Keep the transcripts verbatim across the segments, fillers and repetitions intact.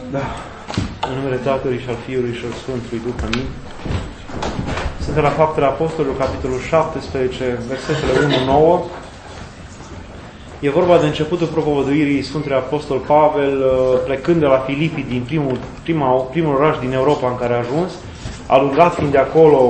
Da. În numele Tatălui și al Fiului și al Sfântului Duh, amin. Suntem la Faptele Apostolilor, capitolul șaptesprezece, versetele unu nouă. E vorba de începutul propovăduirii Sfântului Apostol Pavel, plecând de la Filipi, din primul, prima, primul oraș din Europa în care a ajuns, alungat fiind de acolo.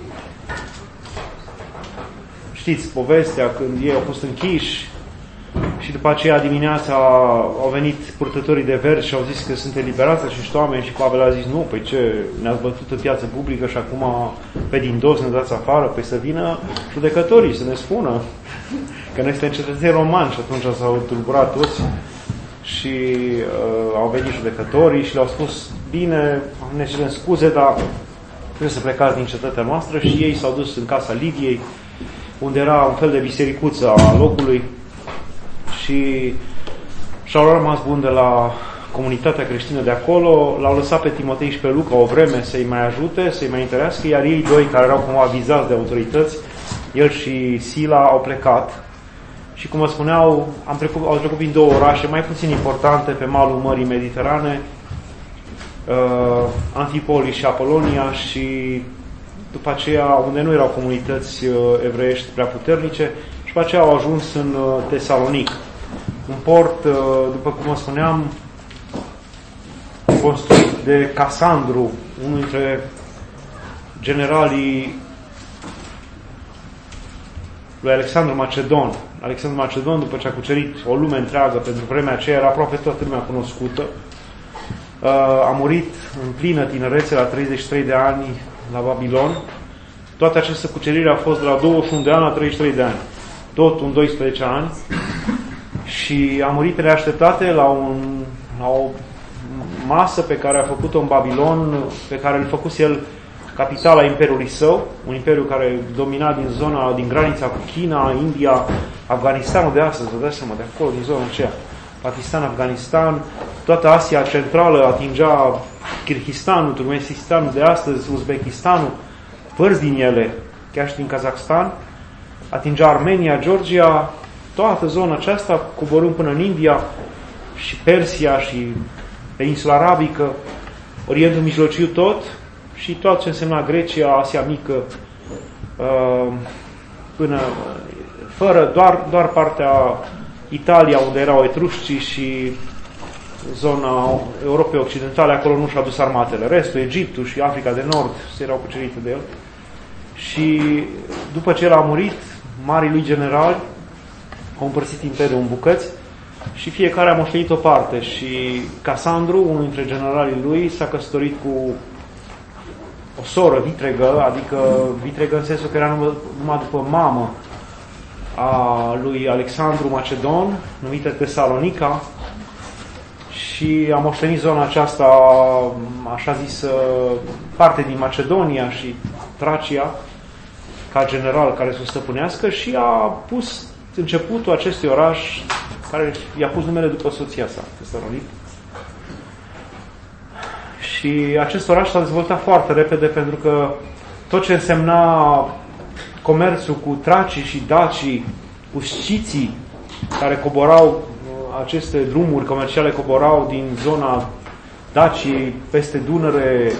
Știți povestea, când ei au fost închiși și după aceea dimineața au venit purtătorii de verzi și au zis că sunt eliberați acești oameni și Pavel a zis, nu, păi ce, ne-ați bătut în piață publică și acum pe din dos ne dați afară, păi să vină judecătorii să ne spună că noi suntem cetățeni romani. Și atunci s-au tulburat toți și uh, au venit judecătorii și le-au spus, bine, ne cerem scuze, dar trebuie să plecați din cetatea noastră. Și ei s-au dus în casa Lidiei, unde era un fel de bisericuță a locului, și și-au rămas bun de la comunitatea creștină de acolo, l-au lăsat pe Timotei și pe Luca o vreme să-i mai ajute, să-i mai întărească, iar ei doi, care erau cumva vizați de autorități, el și Sila, au plecat. Și cum vă spuneau, am trecut, au trecut prin două orașe mai puțin importante pe malul Mării Mediterane, uh, Anfipolis și Apolonia, și după aceea, unde nu erau comunități uh, evreiești prea puternice, și după aceea au ajuns în uh, Tesalonic. Un port, uh, după cum vă spuneam, construit de Casandru, unul dintre generalii lui Alexandru Macedon. Alexandru Macedon, după ce a cucerit o lume întreagă, pentru vremea aceea era aproape toată lumea cunoscută, uh, a murit în plină tinerețe, la treizeci și trei de ani, la Babilon. Toată această cucerire a fost de la douăzeci și unu de ani la treizeci și trei de ani. Tot în doisprezece ani. Și a murit pe neașteptate la, un, la o masă pe care a făcut-o în Babilon, pe care îl făcuse el capitala imperiului său, un imperiu care domina din zona, din granița cu China, India, Afganistanul de astăzi, vă dați seama, de acolo, din zona aceea, Pakistan, Afganistan, toată Asia Centrală atingea Kirghistanul, Turkmenistanul de astăzi, Uzbekistanul, părți din ele, chiar și din Kazakhstan, atingea Armenia, Georgia, toată zona aceasta, coborând până în India și Persia și peninsula arabică, Orientul Mijlociu tot, și tot ce însemna Grecia, Asia Mică, până, fără, doar, doar partea Italia, unde erau etruscii, și zona Europei Occidentale, acolo nu și-a dus armatele. Restul, Egiptul și Africa de Nord, se erau cucerite de el. Și după ce el a murit, marii lui generali au împărțit imperiul în bucăți și fiecare a moștenit o parte. Și Casandru, unul dintre generalii lui, s-a căsătorit cu o soră vitregă, adică vitregă în sensul că era numai după mamă a lui Alexandru Macedon, numită Tesalonica, și a moștenit zona aceasta, așa zis, parte din Macedonia și Tracia, ca general care să o stăpânească, și a pus începutul acestui oraș, care i-a pus numele după soția sa, Tesalonic. Și acest oraș s-a dezvoltat foarte repede, pentru că tot ce însemna comerțul cu tracii și dacii, cu sciții care coborau, aceste drumuri comerciale coborau din zona Daciei peste Dunăre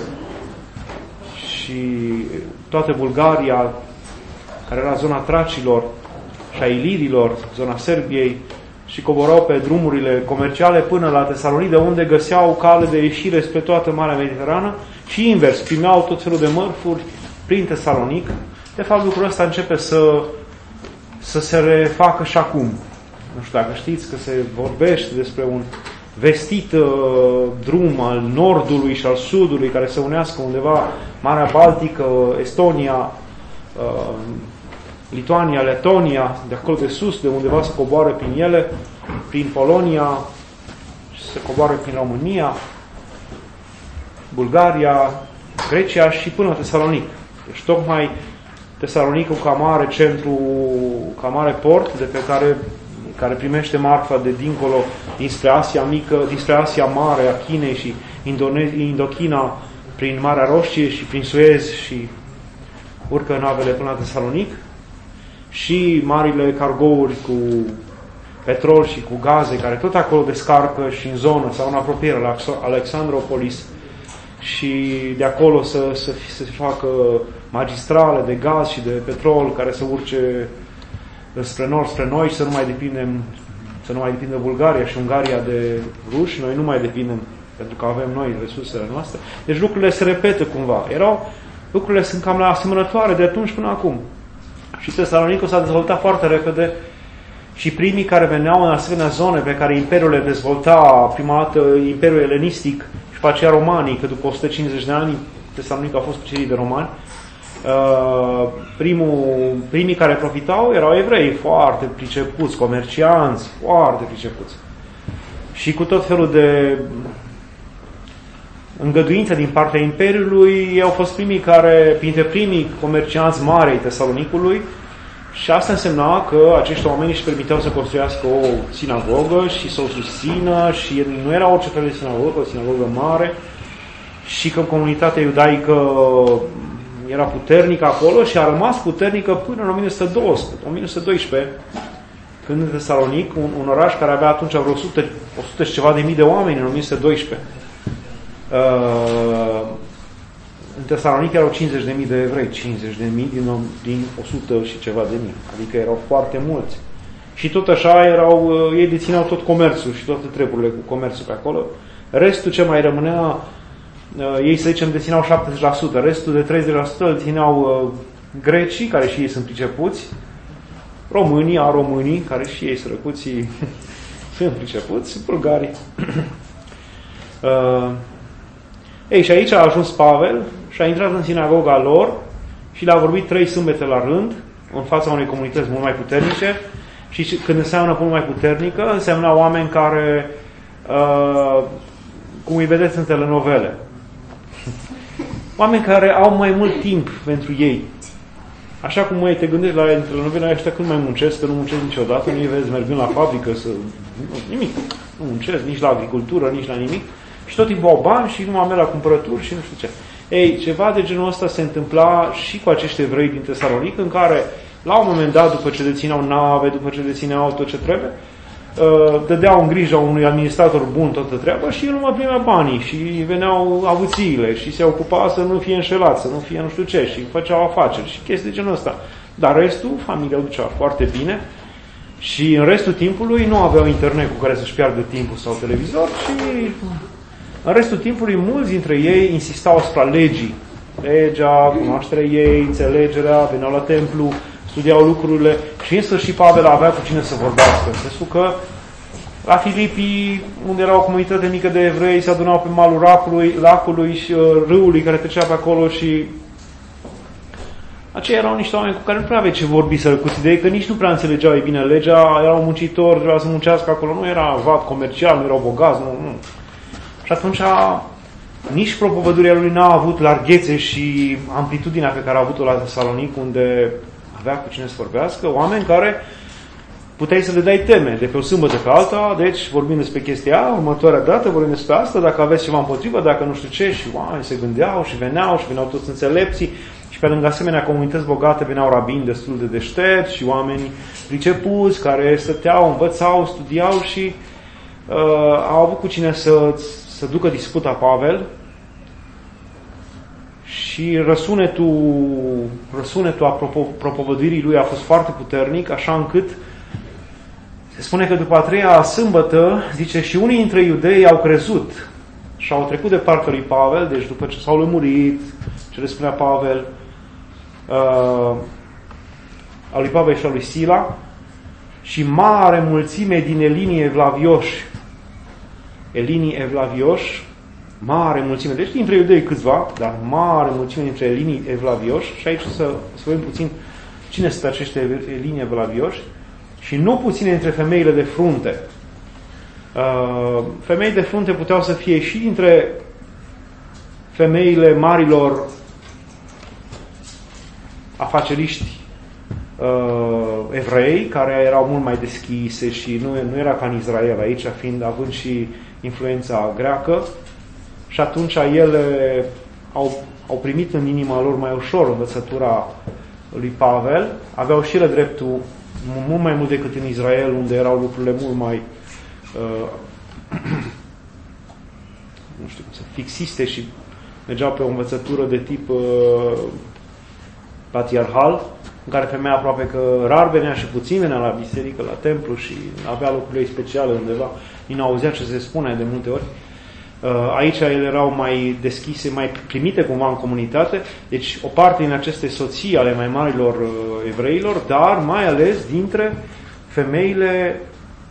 și toată Bulgaria, care era zona tracilor și a ilirilor, zona Serbiei, și coborau pe drumurile comerciale până la Tesalonic, de unde găseau cale de ieșire spre toată Marea Mediterană, și invers, primeau tot felul de mărfuri prin Tesalonic. De fapt, lucrul ăsta începe să, să se refacă și acum. Nu știu dacă știți că se vorbește despre un vestit uh, drum al nordului și al sudului care se unească undeva Marea Baltică, Estonia, uh, Lituania, Letonia, de acolo de sus, de undeva se coboară prin ele, prin Polonia, și se coboară prin România, Bulgaria, Grecia și până la Tesalonic. Deci tocmai Tesalonicul ca mare centru, ca mare port de pe care, care primește marfa de dincolo, dinspre Asia Mică, dinspre Asia Mare, a Chinei și Indone- Indochina, prin Marea Roșie și prin Suez, și urcă navele până la Tesalonic. Și marile cargouri cu petrol și cu gaze, care tot acolo descarcă și în zonă sau în apropiere la Alexandropolis, și de acolo să, să, să se facă magistrale de gaz și de petrol care să urce spre nord, spre noi și să nu mai depindem, să nu mai depindă Bulgaria și Ungaria de ruși, noi nu mai depindem pentru că avem noi resursele noastre. Deci lucrurile se repetă cumva. Erau, lucrurile sunt cam la asemănătoare de atunci până acum. Și Tesalonicul s-a dezvoltat foarte repede și primii care veneau în asemenea zone pe care Imperiul le dezvolta, prima dată Imperiul Elenistic și pe aceea romanii, că după o sută cincizeci de ani Tesalonicul a fost cucerit de romani, primul, primii care profitau erau evrei, foarte pricepuți, comercianți, foarte pricepuți. Și cu tot felul de îngăduință din partea Imperiului, ei au fost primii care, printre primii comercianți mari ai Tesalonicului, și asta însemna că acești oameni își permiteau să construiască o sinagogă și să o susțină, și nu era orice fel de sinagogă, o sinagogă mare, și că comunitatea iudaică era puternică acolo și a rămas puternică până în o mie nouă sute doisprezece, o mie nouă sute doisprezece, când în Tesalonic, un, un oraș care avea atunci vreo o sută, o sută și ceva de mii de oameni în o mie nouă sute doisprezece, uh, în Tesalonic erau cincizeci de mii de evrei, cincizeci de mii din, din o sută și ceva de mii, adică erau foarte mulți. Și tot așa erau, ei dețineau tot comerțul și toate treburile cu comerțul pe acolo. Restul ce mai rămânea, ei, să zicem, dețineau șaptezeci la sută, restul de treizeci la sută îl dețineau grecii, care și ei sunt pricepuți, românii, a românii, care și ei sărăcuții sunt pricepuți, bulgarii. uh, ei, și aici a ajuns Pavel și a intrat în sinagoga lor și le-a vorbit trei sâmbete la rând, în fața unei comunități mult mai puternice, și când înseamnă mult mai puternică, înseamnă oameni care, uh, cum îi vedeți în telenovele, oameni care au mai mult timp pentru ei. Așa cum măi, te gândești la telenovele ăștia, când mai muncesc, că nu muncesc niciodată, nu-i vezi mergând la fabrică, să... nimic, nu muncesc, nici la agricultură, nici la nimic, și tot timpul au bani și nu mai merg la cumpărături și nu știu ce. Ei, ceva de genul ăsta se întâmpla și cu acești evrei din Tesalonic, în care, la un moment dat, după ce dețineau nave, după ce dețineau tot ce trebuie, dădeau în grijă unui administrator bun toată treaba și el nu mai primea banii și veneau avuțiile și se ocupa să nu fie înșelat, să nu fie nu știu ce, și făceau afaceri și chestii de genul ăsta. Dar restul, familia o ducea foarte bine și în restul timpului nu aveau internet cu care să-și piardă timpul sau televizor și în restul timpului mulți dintre ei insistau asupra legii. Legea, cunoașterea ei, înțelegerea, veneau la templu, studiau lucrurile și în sfârșit Pavel avea cu cine să vorbească. În sensul că la Filipii, unde era o comunitate mică de evrei, se adunau pe malul lacului, lacului și uh, râului care trecea pe acolo și aceia erau niște oameni cu care nu prea aveai ce vorbi sărăcuți de ei, că nici nu prea înțelegeau ei bine legea, erau muncitori, trebuia să muncească acolo, nu era vat comercial, nu erau bogați, nu, nu. Și atunci nici propovăduria lui n-a avut larghețe și amplitudinea pe care a avut-o la Tesalonic, unde avea cu cine să vorbească, oameni care puteai să le dai teme de pe o sâmbătă pe alta, deci vorbim despre chestia, următoarea dată vorbim despre asta, dacă aveți ceva împotrivă, dacă nu știu ce, și oameni se gândeau și veneau și veneau toți înțelepții și pe lângă asemenea comunități bogate veneau rabini destul de deștepți și oameni pricepuți care stăteau, învățau, studiau și uh, au avut cu cine să, să ducă disputa Pavel. Și răsunetul, răsunetul a propovăduirii lui a fost foarte puternic, așa încât se spune că după a treia sâmbătă, zice, și unii dintre iudei au crezut și au trecut de partea lui Pavel, deci după ce s-au lămurit, ce le spunea Pavel, uh, a lui Pavel și a lui Sila, și mare mulțime din elinii evlavioși, elinii evlavioși, mare mulțime, deci dintre iudei câțiva, dar mare mulțime dintre elinii evlavioși, și aici să, să vedem puțin cine sunt acești elinii evlavioși, și nu puține dintre femeile de frunte. Uh, femei de frunte puteau să fie și dintre femeile marilor afaceriști uh, evrei, care erau mult mai deschise și nu, nu era ca în Israel aici, fiind având și influența greacă. Și atunci ele au, au primit în inima lor mai ușor învățătura lui Pavel, aveau și ele dreptul mult mai mult decât în Israel, unde erau lucrurile mult mai uh, nu știu cum să, fixiste și mergeau pe o învățătură de tip uh, patriarhal, în care femeia aproape că rar venea și puțin venea la biserică, la templu și avea locurile speciale undeva, nu auzea ce se spune de multe ori. Aici ele erau mai deschise, mai primite cumva în comunitate, deci o parte din aceste soții ale mai marilor evreilor, dar mai ales dintre femeile,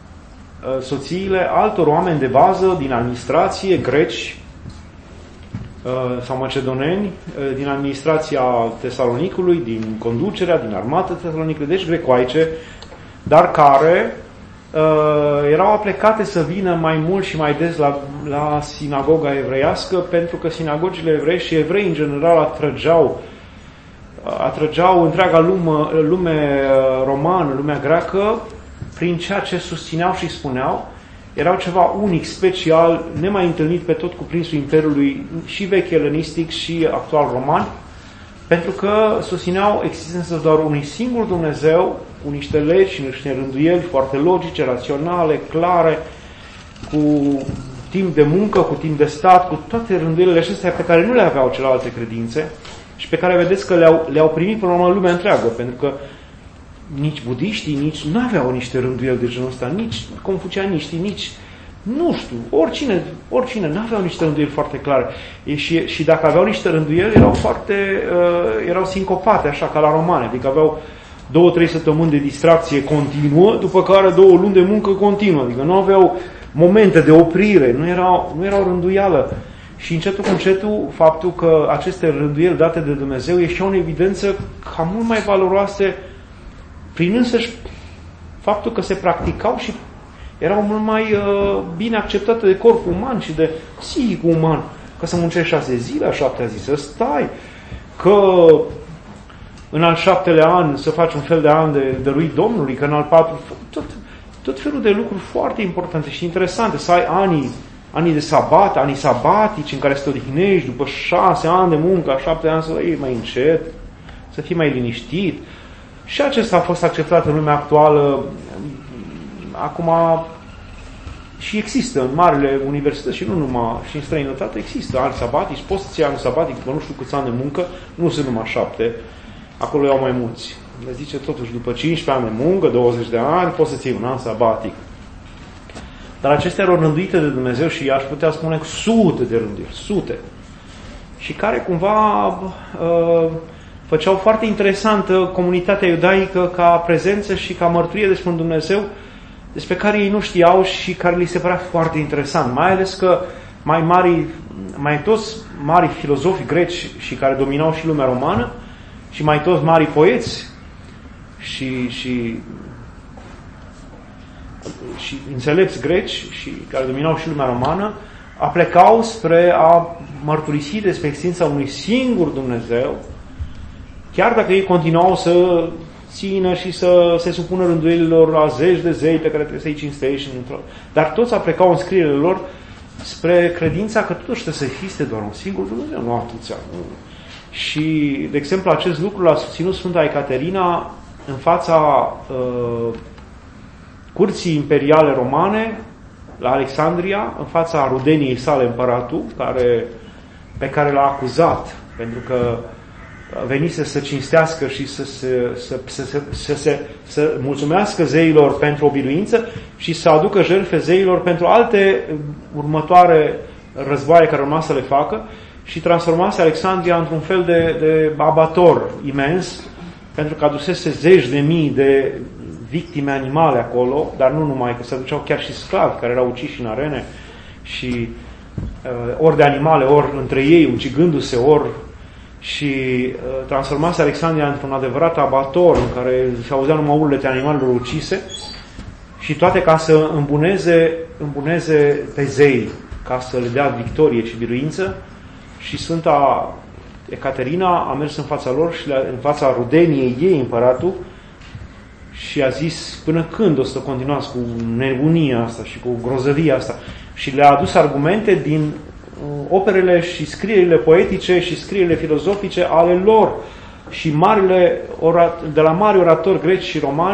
soțiile altor oameni de bază din administrație, greci sau macedoneni, din administrația Tesalonicului, din conducerea, din armata Tesalonicului, deci grecoaice, dar care uh, erau aplecate să vină mai mult și mai des la, la sinagoga evreiască, pentru că sinagogile evrei și evrei în general atrăgeau, atrăgeau întreaga lume, lume romană, lumea greacă, prin ceea ce susțineau și spuneau. Erau ceva unic, special, nemai întâlnit pe tot cuprinsul Imperiului, și vechi elenistic și actual roman, pentru că susțineau existența doar unui singur Dumnezeu, cu niște legi și niște rânduieli foarte logice, raționale, clare, cu timp de muncă, cu timp de stat, cu toate rânduielile acestea pe care nu le aveau celelalte credințe și pe care vedeți că le-au, le-au primit până la urmă lumea întreagă, pentru că nici budiștii, nici nu aveau niște rânduieli de genul ăsta, nici confucianiștii, nici, nu știu, oricine, oricine nu aveau niște rânduieli foarte clare. E și, și dacă aveau niște rânduieli, erau foarte, uh, erau sincopate, așa, ca la romane, adică aveau două, trei săptămâni de distracție continuă, după care două luni de muncă continuă, adică nu aveau momente de oprire, nu erau, nu erau rânduială. Și încetul cu încetul, faptul că aceste rânduieli date de Dumnezeu ieșeau în evidență ca mult mai valoroase prin însăși faptul că se practicau și erau mult mai uh, bine acceptate de corpul uman și de psihicul uman. Că să muncești șase zile, a șaptea zi să stai, că în al șaptelea an să faci un fel de an de dăruit Domnului, că în al patru, tot, tot felul de lucruri foarte importante și interesante, să ai anii, anii de sabat, anii sabatici în care să te odihnești după șase ani de muncă, a șaptea ani să iei mai încet, să fii mai liniștit. Și acesta a fost acceptat în lumea actuală. Acum și există în marile universități și nu numai, și în străinătate există ani sabatici, poți să-ți iei anul sabatic după nu știu câți ani de muncă, nu sunt numai șapte, acolo iau mai mulți. Le zice totuși după cincisprezece ani de muncă, douăzeci de ani, poți să-ți iei un an sabatic. Dar acestea erau rânduite de Dumnezeu și aș putea spune sute de rânduiri, sute. Și care cumva uh, făceau foarte interesantă comunitatea iudaică ca prezență și ca mărturie despre un Dumnezeu despre care ei nu știau și care li se părea foarte interesant. Mai ales că mai mari, mai toți mari filozofi greci și care dominau și lumea romană și mai toți mari poeți și, și, și înțelepți greci și care dominau și lumea romană aplecau spre a mărturisi despre existența unui singur Dumnezeu, chiar dacă ei continuau să țină și să se supună rânduielilor a zeci de zei pe care trebuie să-i cinstești. Dar toți aplecau în scrierile lor spre credința că totuși trebuie să existe doar un singur Dumnezeu, nu atâția. Și, de exemplu, acest lucru l-a susținut Sfânta Ecaterina în fața uh, curții imperiale romane la Alexandria, în fața rudeniei sale împăratul, care, pe care l-a acuzat, pentru că venise să cinstească și să se, să, să, să, să, să, să mulțumească zeilor pentru o biruință și să aducă jertfe zeilor pentru alte următoare războaie care urma să le facă, și transformase Alexandria într-un fel de, de abator imens, pentru că adusese zeci de mii de victime animale acolo, dar nu numai, că se aduceau chiar și sclavi care erau uciși în arene și uh, ori de animale, ori între ei, ucigându-se, ori și uh, transformase Alexandria într-un adevărat abator în care se auzea numai urlete animalelor ucise, și toate ca să îmbuneze, îmbuneze pe zei, ca să le dea victorie și biruință. Și Sfânta Ecaterina a mers în fața lor și în fața rudeniei ei, împăratul, și a zis: până când o să continuați cu nebunia asta și cu grozăvia asta? Și le-a adus argumente din operele și scrierile poetice și scrierile filozofice ale lor și marile, de la mari oratori greci și romani,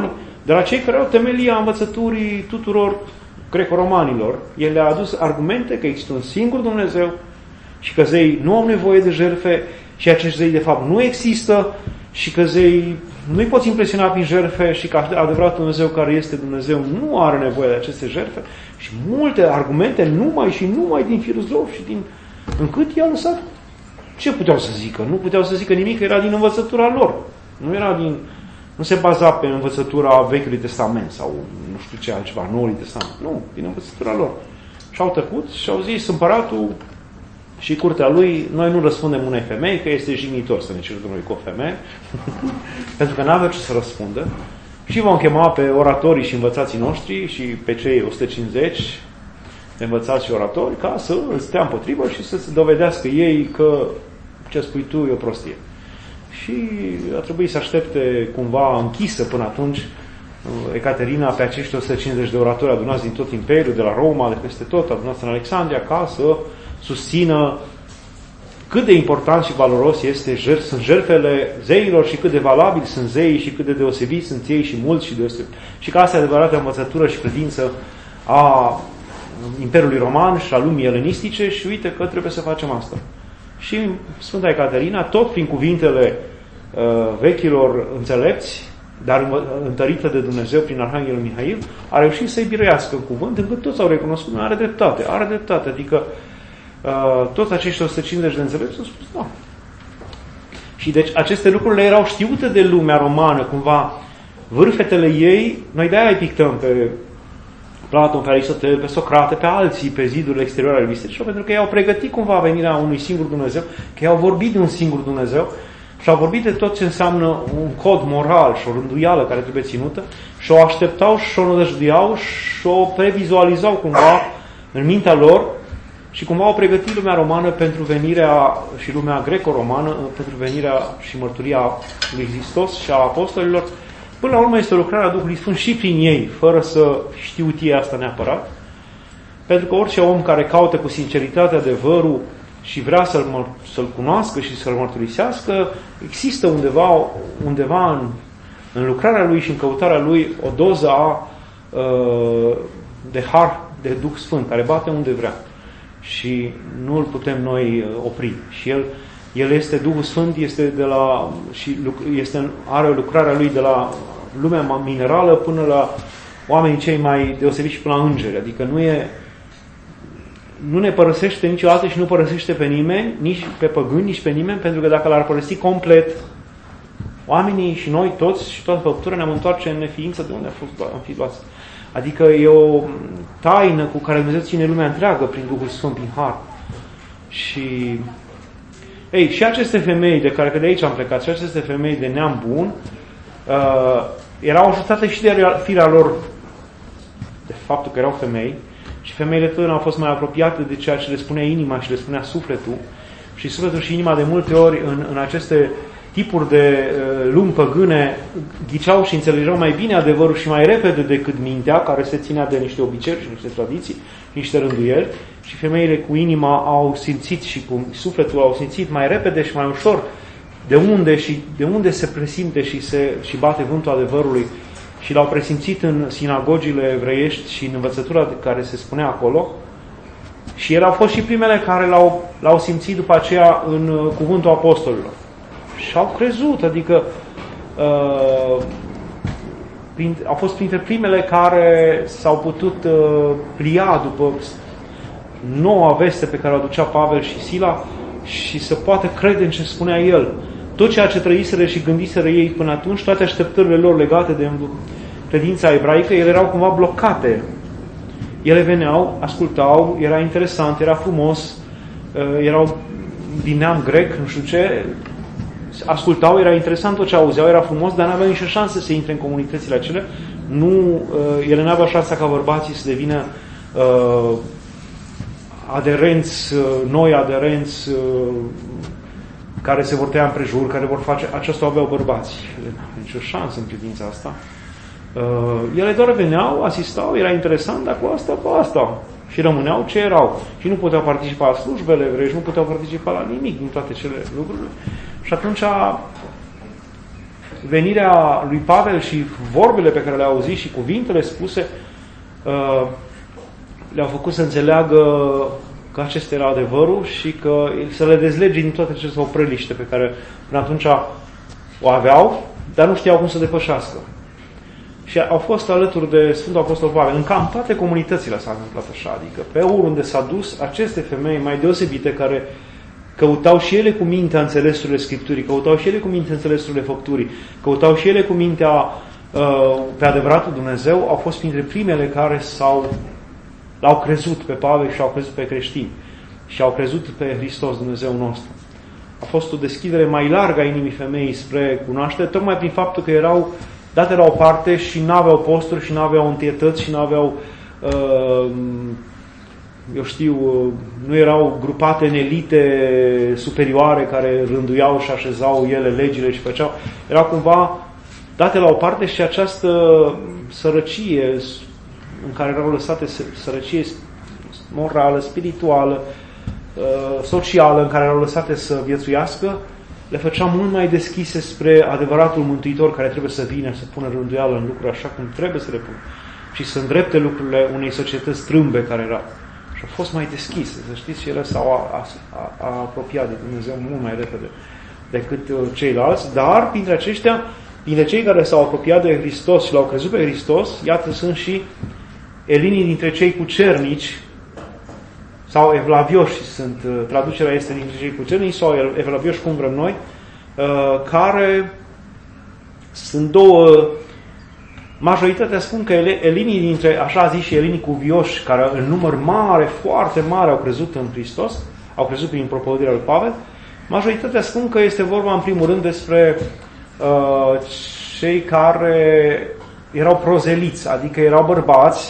de la cei care au temelia învățăturii tuturor greco-romanilor. El le-a adus argumente că există un singur Dumnezeu și că zei nu au nevoie de jertfe și acești zei de fapt nu există și că zei nu-i poți impresiona prin jertfe și că adevăratul Dumnezeu care este Dumnezeu nu are nevoie de aceste jertfe și multe argumente numai și numai din filozofi și din... încât i-a lăsat. Ce puteau să zică? Nu puteau să zică nimic, era din învățătura lor. Nu era din... Nu se baza pe învățătura Vechiului Testament sau nu știu ce altceva, Noului Testament. Nu, din învățătura lor. Și-au tăcut și au zis împăratul și curtea lui, noi nu răspundem unei femei, că este jignitor să ne certăm noi cu o femeie, pentru că n-avea ce să răspundă. Și vom chema pe oratorii și învățații noștri și pe cei o sută cincizeci de învățați și oratori ca să stea împotrivă și să se dovedească ei că ce spui tu e o prostie. Și a trebuit să aștepte cumva închisă până atunci Ecaterina pe acești o sută cincizeci de oratori adunați din tot Imperiul, de la Roma, de peste tot, adunați în Alexandria, ca să susțină cât de important și valoros este, sunt jertfele zeilor și cât de valabili sunt zeii și cât de deosebiți sunt ei și mulți și deosebiți. Și că asta e adevărată învățătură și credință a Imperiului Roman și a lumii elenistice și uite că trebuie să facem asta. Și Sfânta Ecaterina, tot prin cuvintele uh, vechilor înțelepți, dar întărită de Dumnezeu prin Arhanghelul Mihail, a reușit să-i biruiască în cuvânt, încât toți au recunoscut că are dreptate, are dreptate, adică uh, toți acești o sută cincizeci de înțelepți au spus da. Și deci aceste lucruri le erau știute de lumea romană, cumva vârfetele ei, noi de-aia îi pictăm pe Platon, pe Aristotel, pe Socrate, pe alții, pe zidurile exterioare ale bisericii, pentru că ei au pregătit cumva venirea unui singur Dumnezeu, că ei au vorbit de un singur Dumnezeu și au vorbit de tot ce înseamnă un cod moral și o rânduială care trebuie ținută și o așteptau și o nădăjduiau și o previzualizau cumva în mintea lor și cumva au pregătit lumea romană pentru venirea și lumea greco-romană pentru venirea și mărturia lui Hristos și a apostolilor. Până la urmă este o lucrare a Duhului Sfânt și prin ei, fără să știu ei asta neapărat. Pentru că orice om care caută cu sinceritate adevărul și vrea să-l, să-l cunoască și să-l mărturisească, există undeva, undeva în, în lucrarea lui și în căutarea lui o doză a, de har, de Duh Sfânt, care bate unde vrea. Și nu îl putem noi opri. Și el El este Duhul Sfânt, este de la, și este, are lucrarea lui de la lumea minerală până la oamenii cei mai deosebiți și până la îngeri. Adică nu, e, nu ne părăsește niciodată și nu părăsește pe nimeni, nici pe păgâni, nici pe nimeni, pentru că dacă l-ar părăsi complet, oamenii și noi toți și toată făptura ne-am întoarce în neființă de unde am, fost, am fi luați. Adică e o taină cu care Dumnezeu ține lumea întreagă prin Duhul Sfânt, prin har. Și... Ei, și aceste femei de care, că de aici am plecat, și aceste femei de neam bun, uh, erau ajutate și de firea lor, de faptul că erau femei, și femeile totdeauna au fost mai apropiate de ceea ce le spunea inima și le spunea sufletul, și sufletul și inima de multe ori în, în aceste tipuri de uh, lumi păgâne ghiceau și înțelegeau mai bine adevărul și mai repede decât mintea, care se ținea de niște obiceiuri și niște tradiții, niște rânduieli, și femeile cu inima au simțit și cu sufletul au simțit mai repede și mai ușor de unde, și, de unde se presimte și, se, și bate vântul adevărului și l-au presimțit în sinagogile evreiești și în învățătura de care se spunea acolo. Și ele au fost și primele care l-au, l-au simțit după aceea în cuvântul apostolilor. Și au crezut, adică uh, prin, au fost printre primele care s-au putut uh, plia după noua veste pe care o aducea Pavel și Sila și să poată crede în ce spunea el. Tot ceea ce trăiseră și gândiseră ei până atunci, toate așteptările lor legate de credința ebraică, ele erau cumva blocate. Ele veneau, ascultau, era interesant, era frumos, erau din neam grec, nu știu ce, ascultau, era interesant tot ce auzeau, era frumos, dar n-aveau nicio șansă să intre în comunitățile acelea. Nu, ele n-aveau șansa ca bărbații să devină uh, aderenți, noi aderenți, care se vor tăia împrejur, care vor face, aceasta aveau bărbații. Nici o șansă în privința asta. Ele doar veneau, asistau, era interesant, dar cu asta, cu asta. Și rămâneau ce erau. Și nu puteau participa la slujbele evreiești, nu puteau participa la nimic din toate cele lucruri. Și atunci venirea lui Pavel și vorbele pe care le-au auzit și cuvintele spuse le-au făcut să înțeleagă că acesta era adevărul și că să le dezlege din toate aceste opreliște pe care până atunci o aveau, dar nu știau cum să depășească. Și au fost alături de Sfântul Apostol Pavel. În cam toate comunitățile s-a întâmplat așa, adică pe oriunde s-a dus, aceste femei mai deosebite care căutau și ele cu mintea înțelesurile Scripturii, căutau și ele cu mintea înțelesurile făpturii, căutau și ele cu mintea uh, pe adevăratul Dumnezeu, au fost printre primele care s-au, l-au crezut pe Pavel și au crezut pe creștini și au crezut pe Hristos, Dumnezeu nostru. A fost o deschidere mai largă a inimii femeii spre cunoaștere, tocmai prin faptul că erau date la o parte și n-aveau posturi și n-aveau întâietăți și n-aveau uh, eu știu, nu erau grupate în elite superioare care rânduiau și așezau ele legile și făceau. Erau cumva date la o parte și această sărăcie în care erau lăsate, sărăcie morală, spirituală, socială, în care erau lăsate să viețuiască, le făcea mult mai deschise spre adevăratul Mântuitor care trebuie să vină, să pună rânduială în lucruri așa cum trebuie să le pună și să îndrepte lucrurile unei societăți strâmbe care era. Și au fost mai deschise, să știți, și ele s-au a, a, a apropiat de Dumnezeu mult mai repede decât ceilalți, dar printre aceștia, printre cei care s-au apropiat de Hristos și l-au crezut pe Hristos, iată sunt și elinii dintre cei cucernici, sau evlavioși sunt, traducerea este dintre cei cucernici, sau evlavioși, cum vrem noi, care sunt două. Majoritatea spun că elinii dintre, așa zis, și elinii cuvioși, care în număr mare, foarte mare, au crezut în Hristos, au crezut prin propovădirea lui Pavel, majoritatea spun că este vorba în primul rând despre uh, cei care erau prozeliți, adică erau bărbați,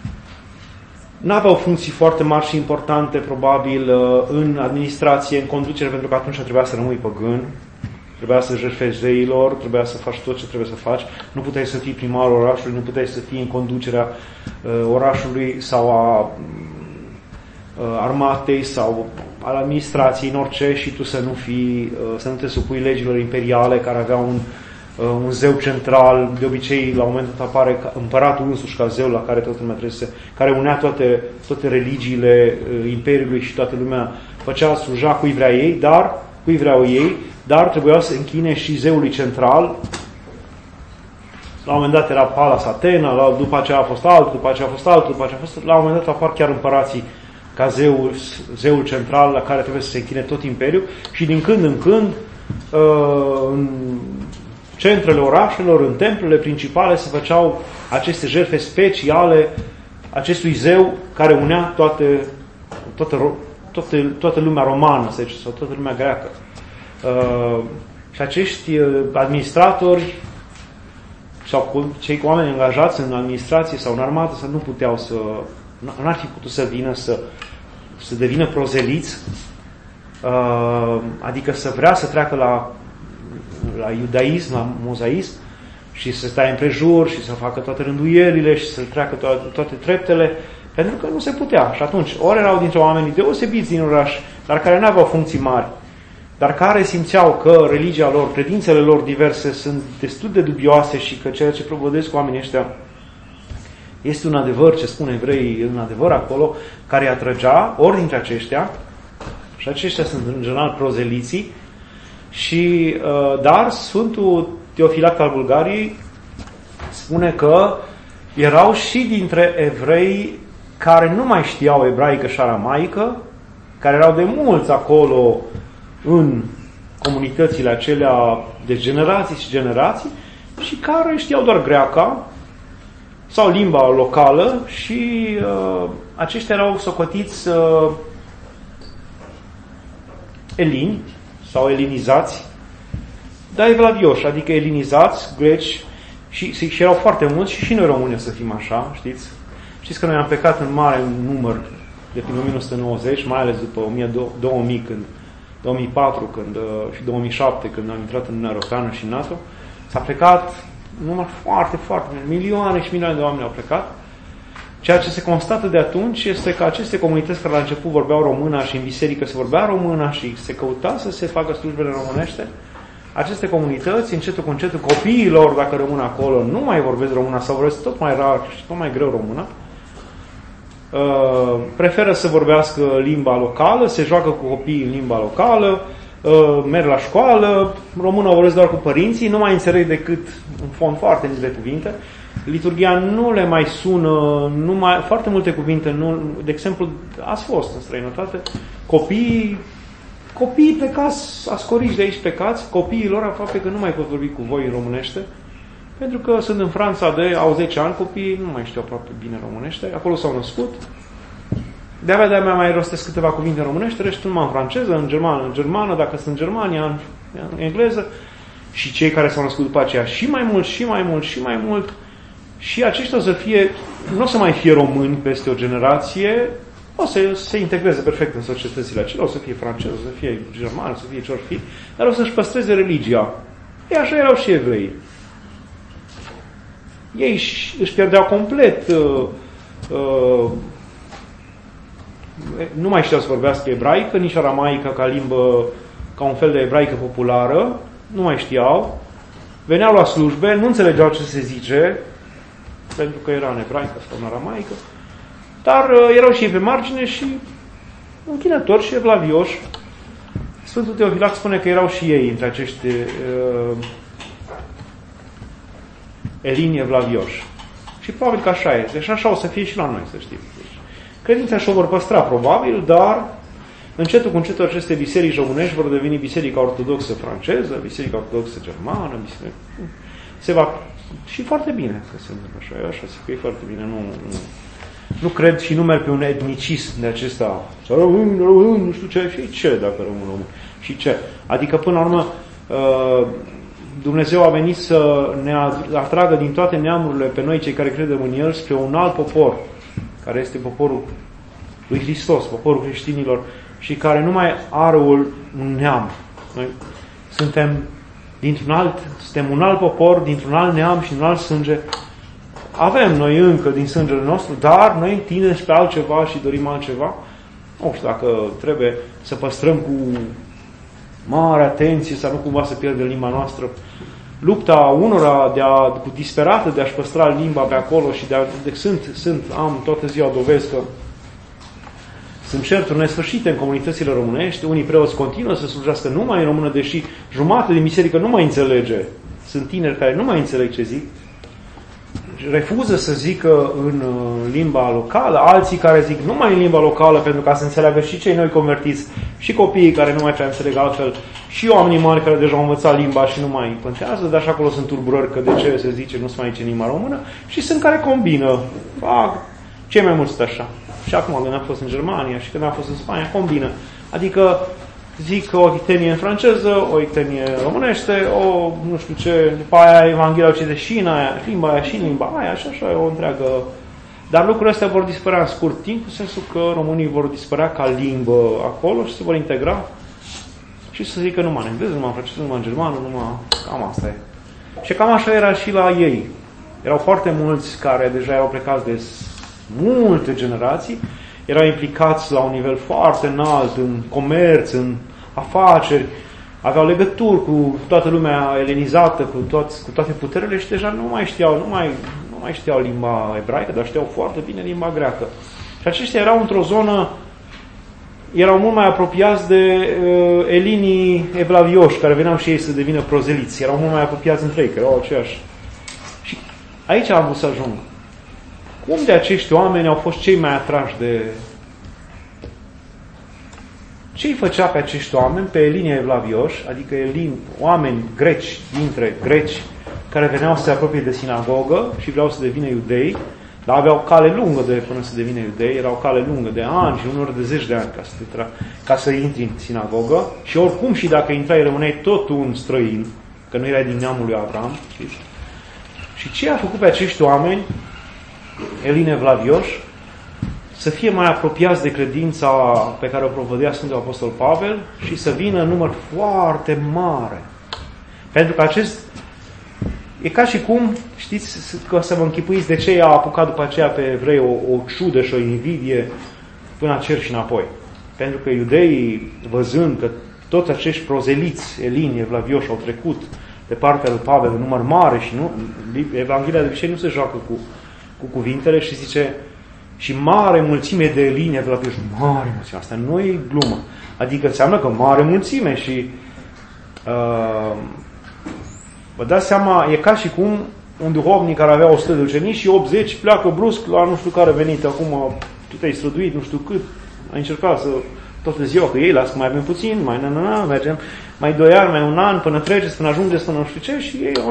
n-aveau funcții foarte mari și importante, probabil, uh, în administrație, în conducere, pentru că atunci trebuia să rămâi păgân, trebuia să jertfești zeilor, trebuia să faci tot ce trebuie să faci. Nu puteai să fii primarul orașului, nu puteai să fii în conducerea uh, orașului sau a uh, armatei sau al administrației, în orice, și tu să nu fii, uh, să nu te supui legilor imperiale care aveau un, uh, un zeu central. De obicei, la momentul ăsta apare împăratul însuși ca zeu la care toată lumea trebuie să, care unea toate, toate religiile uh, imperiului și toată lumea făcea sluja cui vrea ei, dar cui vreau ei, dar trebuia să închine și zeului central. La un moment dat era Palas Atena, la, după aceea a fost altul, după aceea a fost altul, după aceea a fost... La un moment dat apar chiar împărații ca zeul, zeul central la care trebuie să se închine tot imperiul și din când în când în centrele orașelor, în templele principale se făceau aceste jertfe speciale acestui zeu care unea toate, toată, toată, toată lumea romană, sau toată lumea greacă. Uh, și acești administratori sau cei cu oameni angajați în administrație sau în armată să nu puteau să, n-ar fi putut să vină să, să devină prozeliți, uh, adică să vrea să treacă la, la iudaism, la mozaism și să stai împrejur și să facă toate rânduielile și să treacă toate, toate treptele, pentru că nu se putea. Și atunci, ori erau dintre oamenii deosebiți din oraș, dar care nu aveau funcții mari, dar care simțeau că religia lor, credințele lor diverse sunt destul de dubioase și că ceea ce propovăduiesc oamenii ăștia este un adevăr, ce spun evreii, un adevăr acolo, care îi atrăgea, ori dintre aceștia, și aceștia sunt în general prozeliții, și, dar Sfântul Teofilact al Bulgariei spune că erau și dintre evrei care nu mai știau ebraică și aramaică, care erau de mulți acolo în comunitățile acelea de generații și generații și care știau doar greaca sau limba locală și uh, aceștia erau socotiți uh, elini sau elinizați, dar evlavioși, adică elinizați, greci și, și erau foarte mulți și și noi români să fim așa, știți? Știți că noi am plecat în mare număr de prin o mie nouă sute nouăzeci, mai ales după două mii, când două mii patru când, și două mii șapte, când am intrat în Uniunea Europeană și în NATO, s-a plecat număr foarte, foarte, milioane și milioane de oameni au plecat. Ceea ce se constată de atunci este că aceste comunități care la început vorbeau româna și în biserică se vorbea româna și se căuta să se facă slujbele românește, aceste comunități, încetul cu încetul, copiilor, dacă rămân acolo, nu mai vorbesc româna sau vorbesc tot mai rar și tot mai greu română, uh, preferă să vorbească limba locală, se joacă cu copiii în limba locală, uh, merg la școală, română vorbesc doar cu părinții, nu mai înțeleg decât în fond foarte multe cuvinte. Liturghia nu le mai sună, nu mai, foarte multe cuvinte, nu, de exemplu, ați fost în străinătate, copiii, copiii plecați, ascoriși de aici plecați, copiii lor aproape că nu mai pot vorbi cu voi în românește, pentru că sunt în Franța de, au zece ani, copiii nu mai știu aproape bine românește, acolo s-au născut, de-abia de-abia mai rostesc câteva cuvinte în românește, restul numai în franceză, în germană, în germană, dacă sunt în Germania, în, în engleză, și cei care s-au născut după aceea și mai mult, și mai mult, și mai mult. Și aceștia o să fie, nu o să mai fie români peste o generație, o să se integreze perfect în societățile acelea, o să fie francez, o să fie german, o să fie ce-or fi, dar o să-și păstreze religia. Ei așa erau și evrei. Ei își pierdeau complet, uh, uh, nu mai știau să vorbească ebraică, nici aramaică ca limbă, ca un fel de ebraică populară, nu mai știau, veneau la slujbe, nu înțelegeau ce se zice, pentru că era în ebraică sau în aramaică, dar uh, erau și ei pe margine și închinători și evlavioși. Sfântul Teofilact spune că erau și ei între acești uh, elini evlavioși. Și probabil că așa este. Și așa o să fie și la noi, să știm. Deci, credința și-o vor păstra, probabil, dar încetul cu încetul aceste biserici românești vor deveni biserica ortodoxă franceză, biserica ortodoxă germană, biserica... se va... Și foarte bine că se întâmplă așa. Eu așa zic că e foarte bine. Nu, nu, nu cred și nu merg pe un etnicism de acesta. Să rămân, rămân, nu știu ce. Și ce dacă rămân român? Și ce? Adică, până la urmă, Dumnezeu a venit să ne atragă din toate neamurile pe noi, cei care credem în El, spre un alt popor, care este poporul lui Hristos, poporul creștinilor, și care nu mai are un neam. Noi suntem dintr-un alt, suntem un alt popor, dintr-un alt neam și un alt sânge. Avem noi încă din sângele nostru, dar noi tindem spre altceva și dorim altceva. Nu știu dacă trebuie să păstrăm cu mare atenție, să nu cumva să pierdem limba noastră. Lupta unora de a, cu disperată de a-și păstra limba pe acolo și de a, de, sunt, sunt, am toată ziua dovezi că sunt certuri nesfârșite în comunitățile românești. Unii preoți continuă să slujească numai în română, deși jumătate din biserică nu mai înțelege. Sunt tineri care nu mai înțeleg ce zic. Refuză să zică în limba locală. Alții care zic numai în limba locală pentru ca să înțeleagă și cei noi convertiți, și copiii care nu mai prea înțeleg altfel, și oamenii mari care deja au învățat limba și nu mai pântează, dar și acolo sunt tulburări că de ce se zice nu se mai zice în limba română, și sunt care combină. Fac, cei mai mulți sunt așa. Și acum, când am fost în Germania și când am fost în Spania, combină. Adică zic o ictenie în franceză, o ictenie românește, o nu știu ce, după aia Evanghelia o cite și în aia, limba aia și în limba aia, și așa o întreagă. Dar lucrurile astea vor dispărea în scurt timp, în sensul că românii vor dispărea ca limbă acolo și se vor integra și să zică numai în engleză, numai în franceză, numai în germană, numai... Cam asta e. Și cam așa era și la ei. Erau foarte mulți care deja erau plecați de multe generații, erau implicați la un nivel foarte înalt în comerț, în afaceri, aveau legături cu toată lumea elenizată, cu, toți, cu toate puterile și deja nu mai știau, nu mai, nu mai știau limba ebraică, dar știau foarte bine limba greacă. Și aceștia erau într-o zonă, erau mult mai apropiați de uh, elinii evlavioși, care veneau și ei să devină prozeliți. Erau mult mai apropiați între ei, că erau aceiași. Și aici am vrut să ajung. Cum de acești oameni au fost cei mai atrași de... Ce îi făcea pe acești oameni, pe elini evlavioși, adică elini, oameni greci, dintre greci, care veneau să se apropie de sinagogă și vreau să devină iudei, dar aveau cale lungă de până să devină iudei, erau cale lungă de ani și unor de zeci de ani ca să, tra- ca să intri în sinagogă, și oricum și dacă intrai, rămâneai tot un străin, că nu erai din neamul lui Avram. Știți? Și ce a făcut pe acești oameni, elini evlavioși, să fie mai apropiați de credința pe care o propovădea Sfântul Apostol Pavel și să vină în număr foarte mare. Pentru că acest... E ca și cum, știți, că să vă închipuiți de ce i-a apucat după aceea pe evrei o, o ciudă și o invidie până la cer și înapoi. Pentru că iudeii, văzând că toți acești prozeliți, elini, evlavioși, au trecut de partea lui Pavel în număr mare și nu, Evanghelia de obicei nu se joacă cu, cu cuvintele și zice și mare mulțime de elini, evlavioși, mare mulțime, asta nu e glumă. Adică înseamnă că mare mulțime și uh, vă dați seama, e ca și cum un duhovnic care avea o sută de ucenici și optzeci pleacă brusc la nu știu care venit. Acum tu te-ai străduit, nu știu cât, ai încercat să toată ziua cu ei, las că mai avem puțin, mai na, na, na, mergem, mai doi ani, mai un an, până treceți, până ajungeți, până nu știu ce și ei,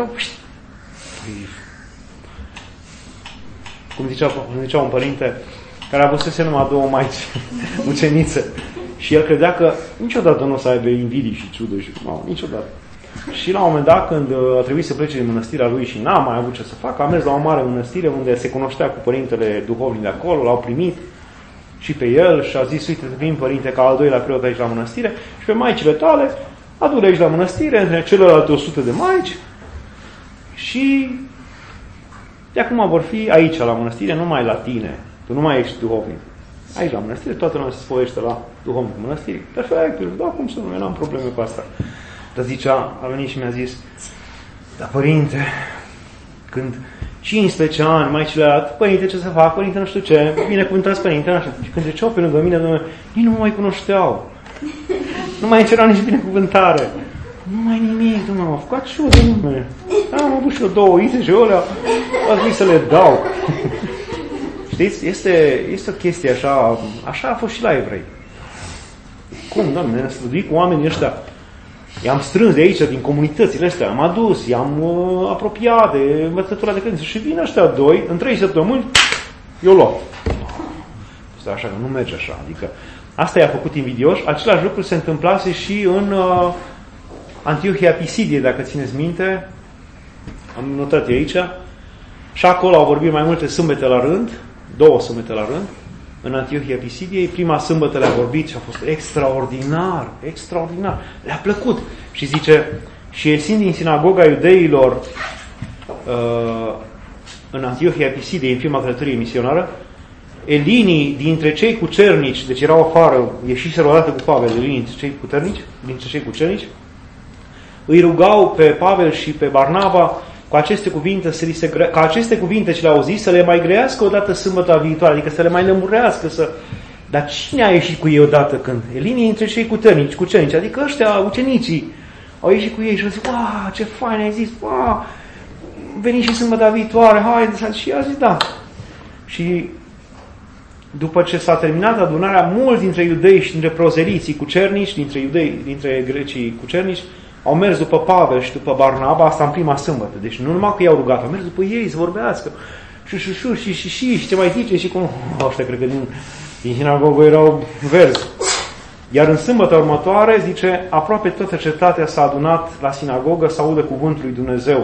cum zicea, cum zicea un părinte care avusese numai două maici ucenițe și el credea că niciodată nu o să aibă invidii și ciudă și nu, niciodată. Și la un moment dat, când a trebuit să plece din mănăstirea lui și n-a mai avut ce să facă, a mers la o mare mănăstire unde se cunoștea cu părintele duhovnic de acolo, l-au primit și pe el și a zis, uite, te primim, părinte, ca al doilea preot aici la mănăstire și pe maicile tale adu-le aici la mănăstire, între celelalte o sută de maici și de acum vor fi aici la mănăstire, numai la tine, tu nu mai ești duhovnic. Aici la mănăstire, toată lumea se spovește la duhovnic mănăstirii. Perfect, da, cum să nu, eu n-am probleme cu asta. Dar zicea, a venit și mi-a zis, da, părinte, când cincisprezece ani, mai celălalt, părinte, ce să fac, părinte, nu știu ce, binecuvântați părinte, nu știu. Și când treceau pe lângă mine, domnule, nici nu mă mai cunoșteau. Nu mai încerau nici binecuvântare. Nu mai nimic, domnule, m-a făcut și eu, domnule. Am avut și eu două uite și eu alea, a zis să le dau. Știți, este, este o chestie așa, așa a fost și la evrei. Cum, doamne, ne-am străduit cu oamenii ăștia. I-am strâns de aici, din comunitățile astea, am adus, i-am uh, apropiat de învățătura de credință și vin ăștia doi, în trei săptămâni, eu luat. Asta așa, nu merge așa. Adică, asta i-a făcut invidioși. Același lucru se întâmplase și în uh, Antiohia Pisidie, dacă țineți minte. Am notat aici. Și acolo au vorbit mai multe sâmbete la rând, două sâmbete la rând, în Antiohia Pisidiei. Prima sâmbătă le-a vorbit și a fost extraordinar, extraordinar. Le-a plăcut. Și zice, și ieșind din sinagoga iudeilor uh, în Antiohia Pisidiei, în prima călătorie misionară, elinii dintre cei cucernici, deci erau afară, ieșiseră odată cu Pavel, elinii dintre cei cucernici, dintre cei cucernici, îi rugau pe Pavel și pe Barnaba cu aceste cuvinte, să li se gre... ca aceste cuvinte ce le-au zis să le mai grească odată sâmbăta viitoare, adică să le mai lămurească, să... Dar cine a ieșit cu ei odată când? Elinii între cei cucernici, cucernici, adică ăștia, ucenicii, au ieșit cu ei și au zis, wow, ce fain ai zis, wow, veni și sâmbăta viitoare, hai, și a zis, da. Și după ce s-a terminat adunarea, mulți dintre iudei și dintre prozeliții cucernici, dintre iudei, dintre grecii cucernici, au mers după Pavel și după Barnaba, asta în prima sâmbătă. Deci nu numai că i-au rugat, au mers după ei să vorbească. Și și și și și și și ce mai zice și cum... Ăștia cred că din, din sinagogă erau verzi. Iar în sâmbătă următoare, zice, aproape toată cetatea s-a adunat la sinagogă să audă cuvântul lui Dumnezeu.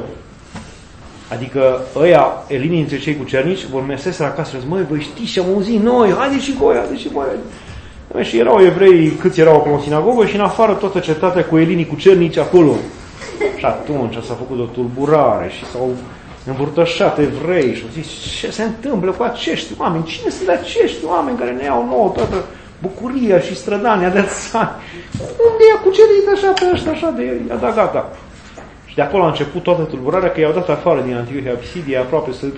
Adică ăia, elinii dintre cei cucernici, vor merseseră acasă și zic, măi, voi știți ce am auzit noi, haideți și voi, haideți și voi. Și erau evrei, câți erau acolo în sinagogă și în afară toată cetatea cu elinii cucernici acolo. Și atunci s-a făcut o tulburare și s-au învârtășat evrei și au zis, ce se întâmplă cu acești oameni? Cine sunt acești oameni care ne iau nouă toată bucuria și strădania de țară? Unde i-a cucerit așa pe ăștia, așa de i-a dat gata? Și de acolo a început toată tulburarea că i-au dat afară din Antiohia Pisidia, aproape să...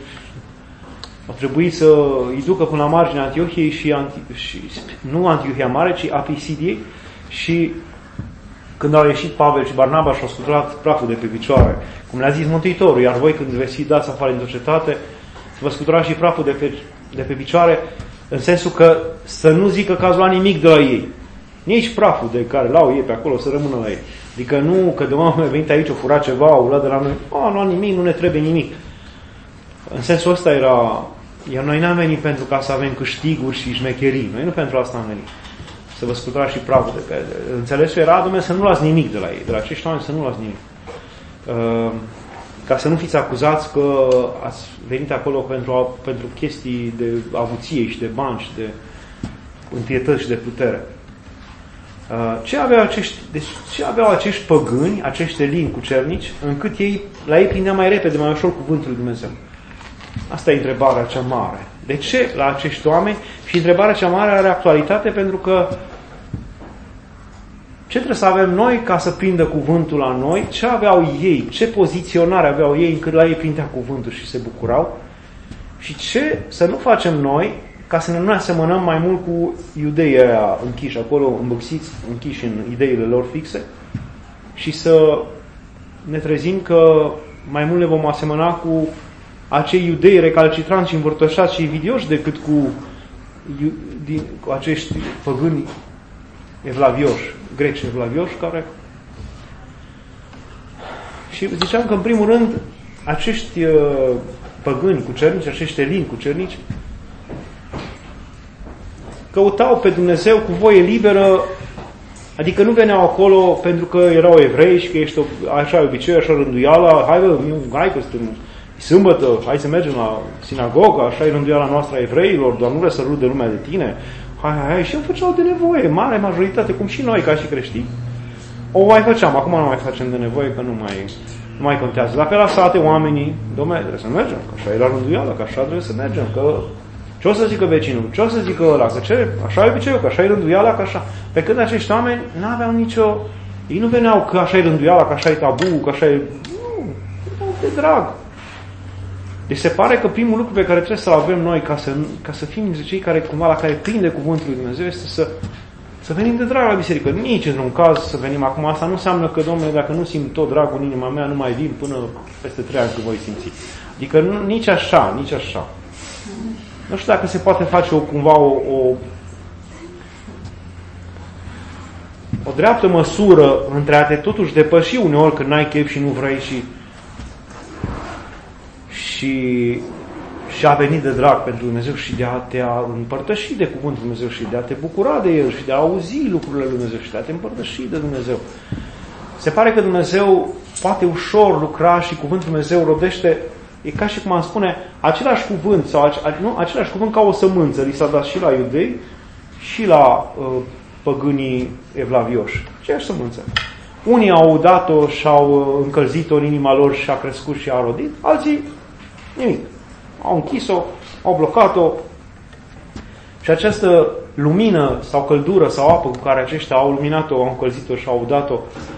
A trebuit să îi ducă până la marginea Antiohiei și, Anti- și nu Antiohia Mare, ci a Pisidiei. Și când au ieșit Pavel și Barnaba și au scuturat praful de pe picioare, cum le-a zis Mântuitorul, iar voi când veți fi dați afară din cetate, să vă scuturați și praful de pe, de pe picioare, în sensul că să nu zică că ați luat nimic de la ei. Nici praful de care l-au ei pe acolo să rămână la ei. Adică nu că de oameni a venit aici, o furat ceva, au luat de la noi, a, nu luat nimic, nu ne trebuie nimic. În sensul ăsta era... Iar noi n-am venit pentru ca să avem câștiguri și șmecherii. Noi nu pentru asta am venit. Să vă scuturați și praful de pe... Înțelesul era, dom'le, să nu luați nimic de la ei. De la acești oameni să nu luați nimic. Uh, ca să nu fiți acuzați că ați venit acolo pentru, pentru chestii de avuție și de bani și de întâietăți și de putere. Uh, ce, aveau acești, deci, ce aveau acești păgâni, acești elini cucernici, încât ei, la ei prindea mai repede, mai ușor cuvântul lui Dumnezeu? Asta e întrebarea cea mare. De ce la acești oameni? Și întrebarea cea mare are actualitate pentru că Ce trebuie să avem noi ca să prindă cuvântul la noi? Ce aveau ei? Ce poziționare aveau ei încât la ei prindea cuvântul și se bucurau? Și ce să nu facem noi ca să ne nu asemănăm mai mult cu iudeii aia închiși acolo, îmbâxiți, închiși în ideile lor fixe și să ne trezim că mai mult ne vom asemăna cu acei iudei recalcitranți și învârtoșați și invidioși decât cu, din, cu acești păgâni evlavioși, greci evlavioși, care... Și ziceam că, în primul rând, acești uh, păgâni cucernici, acești elini cucernici, căutau pe Dumnezeu cu voie liberă, adică nu veneau acolo pentru că erau evrei și că ești așa obicei, așa rânduiala, hai bă, hai că suntem sâmbătă, hai să mergem la sinagogă, așa e rânduiala noastră a evreilor, doar nu vrea să râde lumea de tine, hai, hai, hai, și îmi făceau de nevoie, mare majoritate, cum și noi ca și creștini. O mai făceam, acum nu mai facem de nevoie, că nu mai, nu mai contează. Dacă la sate oamenii, dom'le, trebuie să mergem, că așa e la rânduială, că așa trebuie să mergem, că ce o să zică vecinul, ce o să zică ăla, că ce, așa e obiceiul, că așa e rânduiala, că așa. Pe când acești oameni n-aveau nicio, ei nu veneau că așa e rânduiala, că așa e tabu, că așa e, nu, nu, de drag. Deci se pare că primul lucru pe care trebuie să-l avem noi ca să, ca să fim dintre cei care cumva la care prinde cuvântul lui Dumnezeu este să, să venim de drag la biserică. Nici într-un caz să venim acum. Asta nu înseamnă că, Domnule, dacă nu simt tot dragul în inima mea, nu mai vin până peste trei ani când voi simți. Adică nu, nici așa, nici așa. Nu știu dacă se poate face o, cumva o, o, o dreaptă măsură între a te totuși depăși uneori când n-ai chef și nu vrei și și, și a venit de drag pentru Dumnezeu și de a te a împărtăși de cuvântul Dumnezeu și de a te bucura de El și de a auzi lucrurile lui Dumnezeu și de a te împărtăși de Dumnezeu. Se pare că Dumnezeu poate ușor lucra și cuvântul Dumnezeu rodește, e ca și cum am spune, același cuvânt, sau ace, nu, același cuvânt ca o sămânță, li s-a dat și la iudei și la uh, păgânii evlavioși. Aceeași sămânță. Unii au dat-o și au încălzit-o în inima lor și a crescut și a rodit, alții nimic. Au închis-o, au blocat-o și această lumină sau căldură sau apă cu care aceștia au luminat-o, au încălzit-o și au dat-o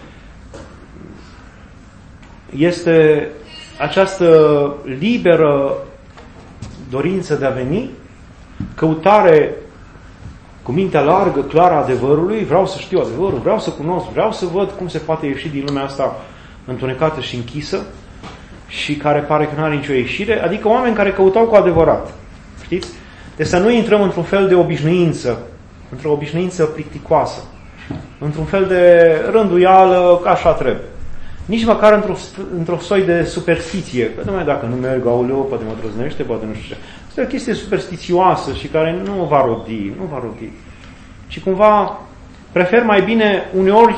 este această liberă dorință de a veni, căutare cu mintea largă, clară a adevărului, vreau să știu adevărul, vreau să cunosc, vreau să văd cum se poate ieși din lumea asta întunecată și închisă și care pare că nu are nicio ieșire, adică oameni care căutau cu adevărat. Știți? Deci să nu intrăm într-un fel de obișnuință, într-o obișnuință plicticoasă, într-un fel de rânduială, că așa trebuie. Nici măcar într-o, într-o soi de superstiție, că numai dacă nu merg, aoleo, poate mă trăznește, poate nu știu ce. Este o chestie superstițioasă și care nu va rodi, nu va rodi. Și cumva prefer mai bine uneori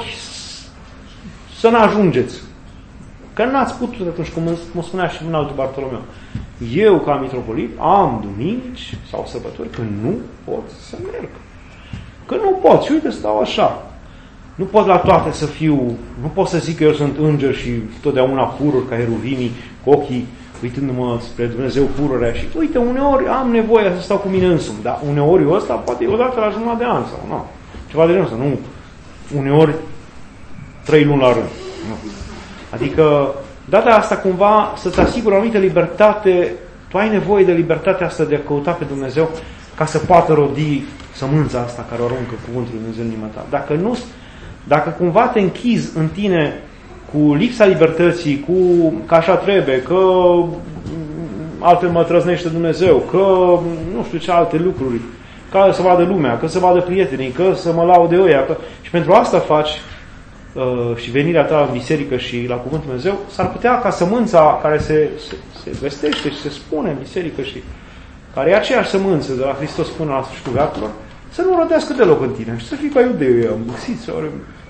să nu ajungeți. Că n-ați putut atunci, cum mă spunea și un altul Bartolomeu. Eu, ca mitropolit, am duminici sau sărbători când nu pot să merg. Că nu pot și uite, stau așa. Nu pot la toate să fiu, nu pot să zic că eu sunt înger și totdeauna pururi ca heruvimii, cu ochii uitându-mă spre Dumnezeu pururea și uite, uneori am nevoie să stau cu mine însumi, dar uneori ăsta poate e odată la jumătate de an sau nu. Ceva de genul ăsta, nu uneori trei luni la rând. Nu. Adică, data asta cumva să-ți asiguri o anumită libertate, tu ai nevoie de libertatea asta de a căuta pe Dumnezeu ca să poată rodi sămânța asta care o aruncă cuvântul lui Dumnezeu în inima ta. Dacă nu, dacă cumva te închizi în tine cu lipsa libertății, cu că așa trebuie, că altfel mă trăznește Dumnezeu, că nu știu ce alte lucruri, că să vadă lumea, că să vadă prietenii, că să mă laude ăia, că... și pentru asta faci uh, și venirea ta la biserică și la cuvântul Dumnezeu, s-ar putea ca sămânța care se, se, se vestește și se spune în biserică și care e aceeași sămânță de la Hristos până la sfârșitul veacurilor, să nu rodească deloc în tine și să fii ca iudeii, îmbuxiți, ori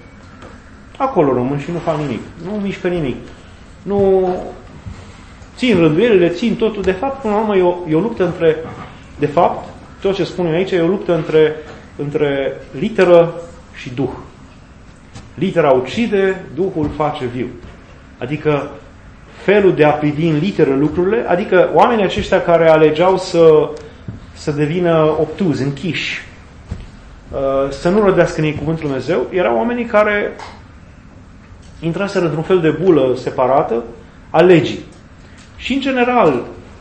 acolo rămân și nu fac nimic, nu mișcă nimic, nu țin rânduielile, țin totul. De fapt, până la urmă, e o, e o luptă între, de fapt, tot ce spun eu aici, e o luptă între, între literă și duh. Litera ucide, Duhul face viu. Adică felul de a privi în literă lucrurile, adică oamenii aceștia care alegeau să, să devină obtuzi, închiși, să nu rădească în ei cuvântul Dumnezeu, erau oamenii care intraseră într-un fel de bulă separată a legii. Și în general,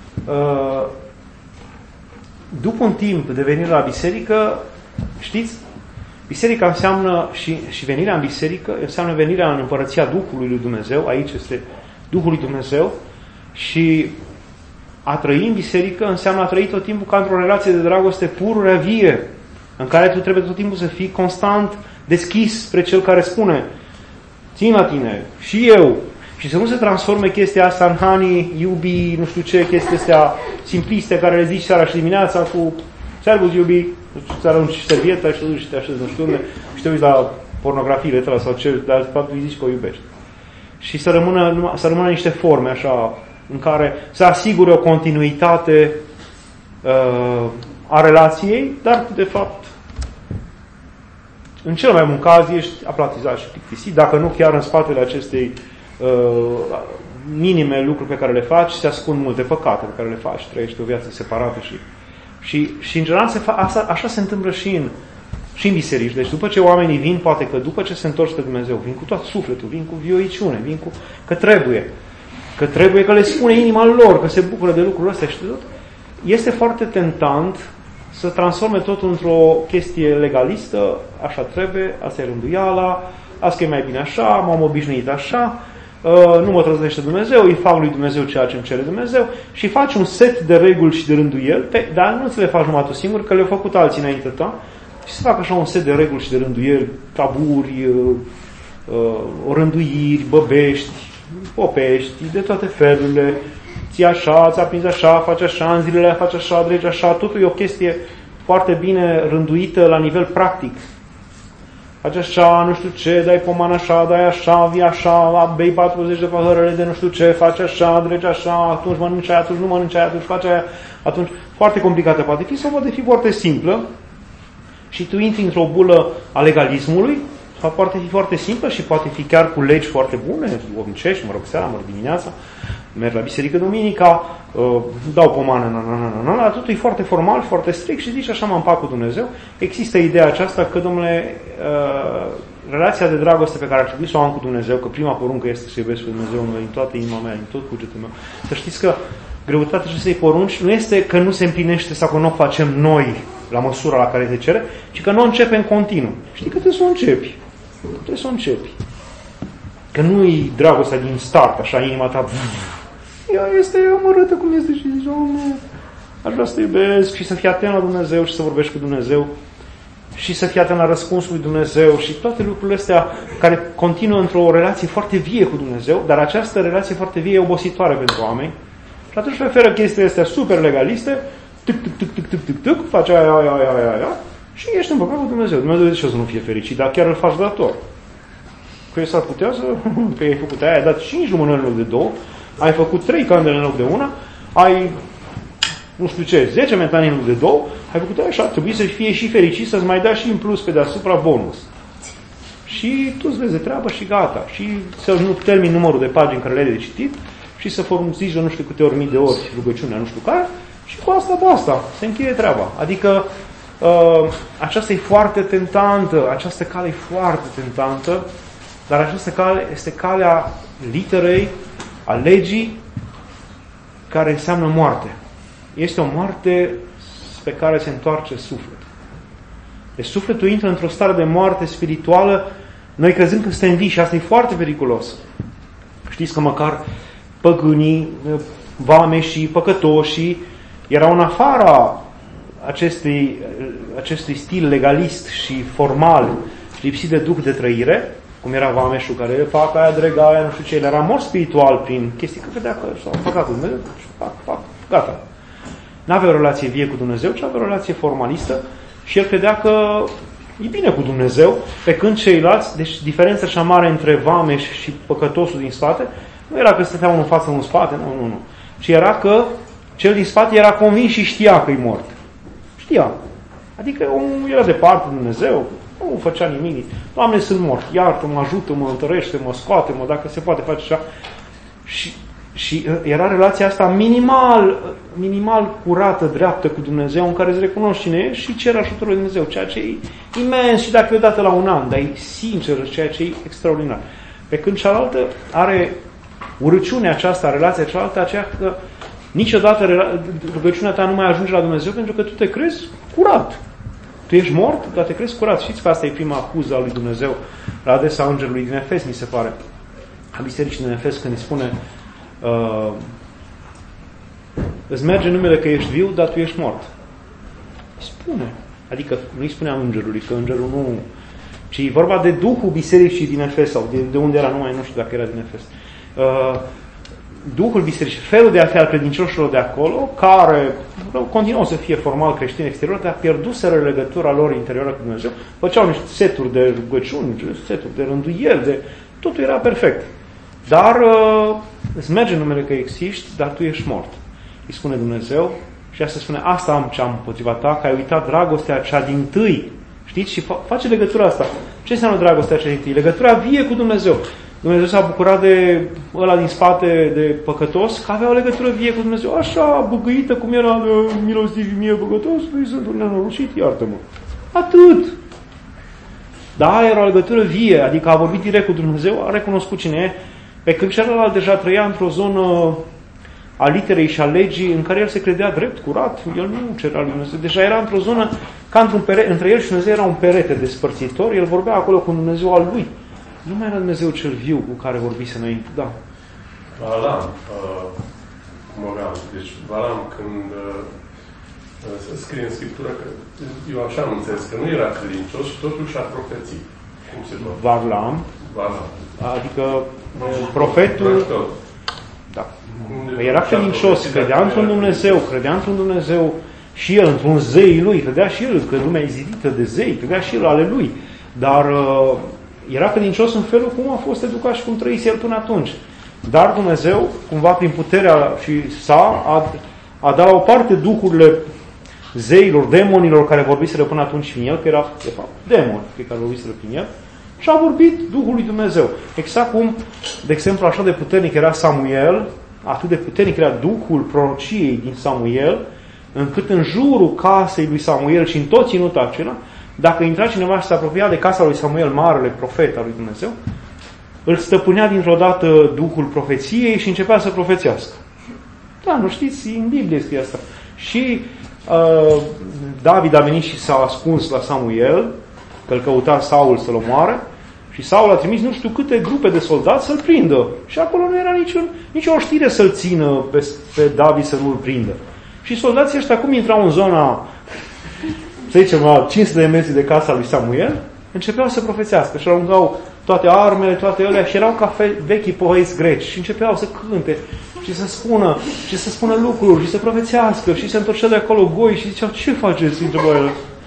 după un timp de venire la biserică, știți, biserica înseamnă și, și venirea în biserică înseamnă venirea în împărăția Duhului lui Dumnezeu, aici este Duhul lui Dumnezeu, și a trăi în biserică înseamnă a trăi tot timpul ca într-o relație de dragoste pururea vie, în care tu trebuie tot timpul să fii constant deschis spre cel care spune țin la tine, și eu, și să nu se transforme chestia asta în honey, iubi, nu știu ce, chestia astea simpliste care le zici seara și dimineața cu servus iubi, îți arunci servieta și te duci și te așezi în șturme și te uiți la pornografiile tale sau ce, dar faptul îi zici că o iubești. Și să rămână, să rămână niște forme așa, în care să asigure o continuitate uh, a relației, dar de fapt în cel mai bun caz ești aplatizat și plictisit, dacă nu chiar în spatele acestei uh, minime lucruri pe care le faci, se ascund multe păcate pe care le faci, trăiești o viață separată și și, și în general se fa, asta, așa se întâmplă și în, și în biserici. Deci după ce oamenii vin, poate că după ce se întorc spre Dumnezeu, vin cu tot sufletul, vin cu vioiciune, vin cu că trebuie, că trebuie, că le spune inima lor, că se bucură de lucrurile astea și de tot. Este foarte tentant să transforme totul într-o chestie legalistă, așa trebuie, asta e rânduiala, asta e mai bine așa, m-am obișnuit așa, nu mă trăznește Dumnezeu, îi fac lui Dumnezeu ceea ce îmi cere Dumnezeu și faci un set de reguli și de rânduieli, dar nu ți le faci numai tu singur, că le-au făcut alții înainte ta, și să facă așa un set de reguli și de rânduieli, taburi, rânduiri, băbești, popești, de toate felurile, ții așa, ți-a prins așa, faci așa, în zilele faci așa, dregi așa, totul e o chestie foarte bine rânduită la nivel practic. Faci așa, nu știu ce, dai pomană așa, dai așa, vii așa, bei patruzeci de pahărele de nu știu ce, faci așa, dregi așa, atunci mănânci aia, atunci nu mănânci aia, atunci faci aia, atunci foarte complicată poate fi sau poate fi foarte simplă și tu intri într-o bulă a legalismului sau poate fi foarte simplă și poate fi chiar cu legi foarte bune, obnicești, mă rog seara, mă rog dimineața, merg la biserică duminica, uh, dau pomană, na, na, na, na, na, totul e foarte formal, foarte strict și zici așa mă împac cu Dumnezeu. Există ideea aceasta că, domnule, uh, relația de dragoste pe care ar trebui să o am cu Dumnezeu, că prima poruncă este să iubesc pe Dumnezeu în toată inima mea, în tot cugetul meu. Să știți că greutatea acestei porunci nu este că nu se împlinește sau că nu o facem noi la măsura la care se cere, ci că nu o începem continuu. Știi că trebuie să o începi. Trebuie să o începi. Că nu-i dragostea din start, așa, inima ta, ea este amărâtă cum este și zici, Doamne, aș vrea să te iubesc și să fii atent la Dumnezeu și să vorbești cu Dumnezeu și să fii atent la răspunsul lui Dumnezeu și toate lucrurile astea care continuă într-o relație foarte vie cu Dumnezeu, dar această relație foarte vie e obositoare pentru oameni și atunci preferă chestiile astea super legaliste, tic, tic, tic, tic, tic, tic, tic, faci aia, aia, aia, aia, aia și ești împăcat cu Dumnezeu. Dumnezeu de ce să nu fie fericit, dar chiar îl faci dator. Că s-ar putea să, că ai făcut aia, ai dat cinci lumânări în loc de două, ai făcut trei candele în loc de una, ai, nu știu ce, zece metani în loc de două, ai făcut aia și ar trebui să fie și fericit, să-ți mai dea și în plus pe deasupra bonus. Și tu îți vezi de treabă și gata. Și să nu termini numărul de pagini care le-ai de citit și să zici de nu știu câte ori mii de ori rugăciunea, nu știu care, și cu asta basta, se încheie treaba. Adică uh, aceasta e foarte tentantă, această cale e foarte tentantă, dar această cale este calea literei, a legii, care înseamnă moarte. Este o moarte pe care se întoarce sufletul. Deci sufletul intră într-o stare de moarte spirituală, noi crezând că suntem vii și asta e foarte periculos. Știți că măcar păgânii, vameșii, păcătoșii erau în afara acestui, acestui stil legalist și formal, lipsit de duh de trăire, cum era vameșul care fac aia, drega aia, nu știu ce, el era mort spiritual prin chestii, că vedea că s-au făcut cu Dumnezeu și fac, fac, gata. N-avea o relație vie cu Dumnezeu, ci avea o relație formalistă și el credea că e bine cu Dumnezeu, pe când ceilalți, deci diferența așa mare între vameș și păcătosul din spate, nu era că stătea unul în față, unul în spate, nu, nu, nu, ci era că cel din spate era convins și știa că e mort. Știa. Adică omul era departe de Dumnezeu, nu făcea nimic. Doamne, sunt mort, iartă-mă, ajută-mă, întărește-mă, scoate-mă, dacă se poate face așa. Și Și era relația asta minimal, minimal curată, dreaptă cu Dumnezeu, în care îți recunoști cine ești și cer ajutorul lui Dumnezeu, ceea ce e imens și dacă e odată la un an, dar e sincer, ceea ce e extraordinar. Pe când cealaltă are urăciunea aceasta, relația cealaltă, aceea că niciodată rugăciunea ta nu mai ajunge la Dumnezeu pentru că tu te crezi curat. Tu ești mort, dar te crezi curat. Știți că asta e prima acuză a lui Dumnezeu la adresa îngerului din Efes, mi se pare. A bisericii din Efes când îi spune uh, îți merge numele că ești viu, dar tu ești mort. Îi spune. Adică nu îi spunea îngerului, că îngerul nu... Ci e vorba de Duhul bisericii din Efes, sau de, de unde era, numai nu știu dacă era din Efes. Uh, Duhul bisericii, felul de a fi al credincioșilor de acolo, care continuau să fie formal creștini exterior, dar pierduseră legătura lor interioară cu Dumnezeu, făceau niște seturi de rugăciuni, seturi de rânduieli, de... totul era perfect. Dar uh, îți merge numele că existi, dar tu ești mort. Îi spune Dumnezeu și asta spune, asta am ce am împotriva ta, că ai uitat dragostea cea din tâi. Știți? Și fa- face legătura asta. Ce înseamnă dragostea cea din tâi? Legătura vie cu Dumnezeu. Dumnezeu s-a bucurat de ăla din spate, de păcătos, că avea o legătură vie cu Dumnezeu. Așa, băgăită cum era milostiv și mie păcătos, păi sunt un nenorocit, iartă-mă. Atât. Da, era o legătură vie, adică a vorbit direct cu Dumnezeu, a recunoscut cine e, pe când celălalt deja trăia într-o zonă a literei și a legii în care el se credea drept, curat, el nu cerea lui Dumnezeu. Deja era într-o zonă, ca într-un perete, între el și Dumnezeu era un perete despărțitor, el vorbea acolo cu Dumnezeu al lui. Nu mai era Dumnezeu cel viu cu care vorbise înainte, da. Balam, uh, cum aveam, deci Balam când uh, se scrie în Scriptură că eu așa am înțeles, că nu era credincios și totuși a profețit. Cum se doar? Varlam, Balam. adică uh, profetul, da. Că era credincios, credea într-un Dumnezeu, credea într-un Dumnezeu și el, într-un zei lui, credea și el că lumea e zidită de zei, credea și el ale lui, dar uh, era credincios în felul cum a fost educat și cum trăise el până atunci. Dar Dumnezeu, cumva prin puterea și sa, a, a dat la o parte duhurile zeilor, demonilor care vorbiseră până atunci în el, că era, de fapt, demoni care vorbiseră prin el, și a vorbit Duhul lui Dumnezeu. Exact cum, de exemplu, așa de puternic era Samuel, atât de puternic era Duhul prorociei din Samuel, încât în jurul casei lui Samuel și în tot ținutul acela, dacă intra cineva și se apropia de casa lui Samuel, marele profet al lui Dumnezeu, îl stăpânea dintr-o dată Duhul profeției și începea să profețească. Da, nu știți, în Biblie scrie asta. Și uh, David a venit și s-a ascuns la Samuel, că îl căuta Saul să-l omoare, și Saul a trimis nu știu câte grupe de soldați să-l prindă. Și acolo nu era niciun, nicio știre să-l țină pe, pe David să nu-l prindă. Și soldații ăștia, cum intrau în zona, să zicem, la cinci sute de metri de casa lui Samuel, începeau să profețească și aruncau toate armele, toate alea și erau ca vechii poeți greci și începeau să cânte și să spună, și să spună lucruri și să profețească și se întorceau de acolo goi și ziceau, ce faceți? Întrebau ele.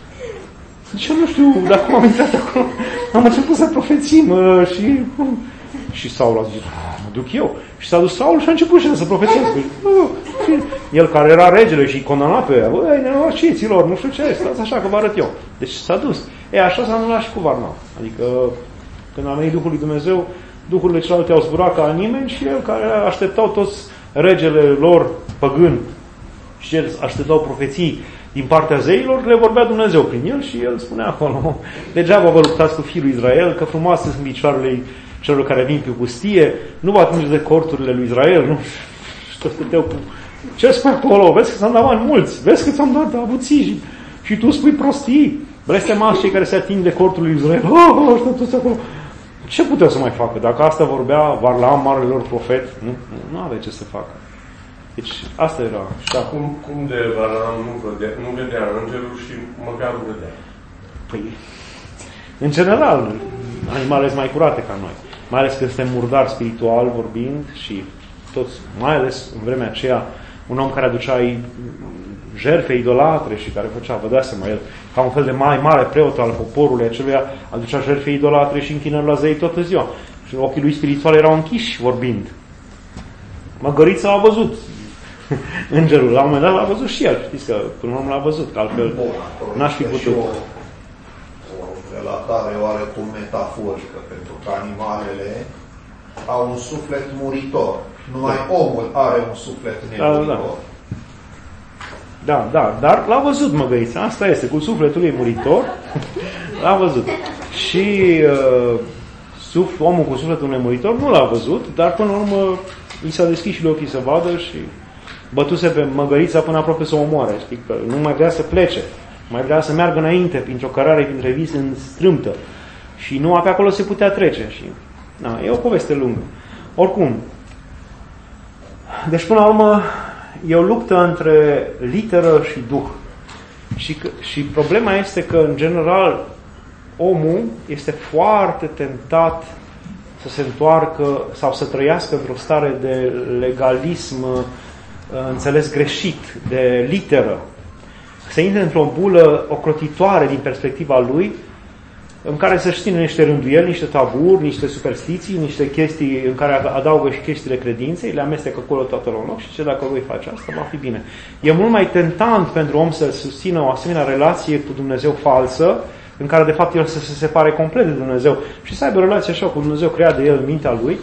Zice, nu știu, dacă am intrat acolo, am început să profețim uh, și... Și Saul a zis, mă duc eu. Și s-a dus Saul și a început și să profețească. Uh, el care era regele și condamna pe ea, băi, nenorociților, nu știu ce, stați așa că vă arăt eu. Deci s-a dus. E, așa s-a întâmplat și cu Varnam. Adică, când a venit Duhul lui Dumnezeu, duhurile celelalte au zburat ca nimeni și el care așteptau toți regele lor păgân și el așteptau profeții din partea zeilor, le vorbea Dumnezeu prin el și el spunea acolo, degeaba vă luptați cu fiul Israel, că frumoase sunt picioarele celor care vin pe pustie, nu vă atingeți de corturile lui Israel, nu? Și tot stăteau cu... Ce spui acolo? Vezi că ți-am dat bani mulți, vezi că ți-am dat avuții și, și tu spui prostii. Blestemați cei care se ating de cortul lui Israel. Oh, oh, stau toți acolo. Ce puteau să mai facă? Dacă asta vorbea Varlam, marele lor profet, nu, nu avea ce să facă. Deci asta era. Și acum, cum de Varlam nu vedea, nu vedea îngerul și măcar nu vedea? Păi, în general, animalele sunt mai curate ca noi. Mai ales când suntem murdari spiritual vorbind și toți, mai ales în vremea aceea, un om care aducea jertfe idolatre și care făcea, vă dați seama, el, ca un fel de mai mare preot al poporului aceluia, aducea jertfe idolatre și închinări la zei toată ziua. Și ochii lui spiritual erau închiși vorbind. Măgărița a văzut. Îngerul, la un moment dat l-a văzut și el. Știți că până la urmă l-a văzut, că altfel bun, n-aș fi putut. O, o relatare oarecum metaforică, pentru că animalele au un suflet muritor. Numai omul are un suflet nemuritor. Da, da, da, dar l-a văzut măgăița, asta este, cu sufletul lui muritor, l-a văzut. Și uh, suf, omul cu sufletul nemuritor nu l-a văzut, dar până la urmă i s-a deschis și ochii să vadă și bătuse pe măgărița până aproape să o omoare. Știi? Că nu mai vrea să plece, mai vrea să meargă înainte, printr-o cărare, printre vise în strâmtă. Și nu pe acolo se putea trece. Și, na, e o poveste lungă. Oricum, deci până la urmă e o luptă între literă și duh. Și, și problema este că, în general, omul este foarte tentat să se întoarcă sau să trăiască într-o stare de legalism înțeles greșit, de literă. Să intre într-o bulă ocrotitoare din perspectiva lui, în care să-și țină niște rânduieli, niște taburi, niște superstiții, niște chestii în care adaugă și chestiile credinței, le amestecă acolo toată la un loc și ce dacă voi face asta, va fi bine. E mult mai tentant pentru om să susțină o asemenea relație cu Dumnezeu falsă, în care de fapt el să se separe complet de Dumnezeu și să aibă o relație așa cu Dumnezeu creat de el în mintea lui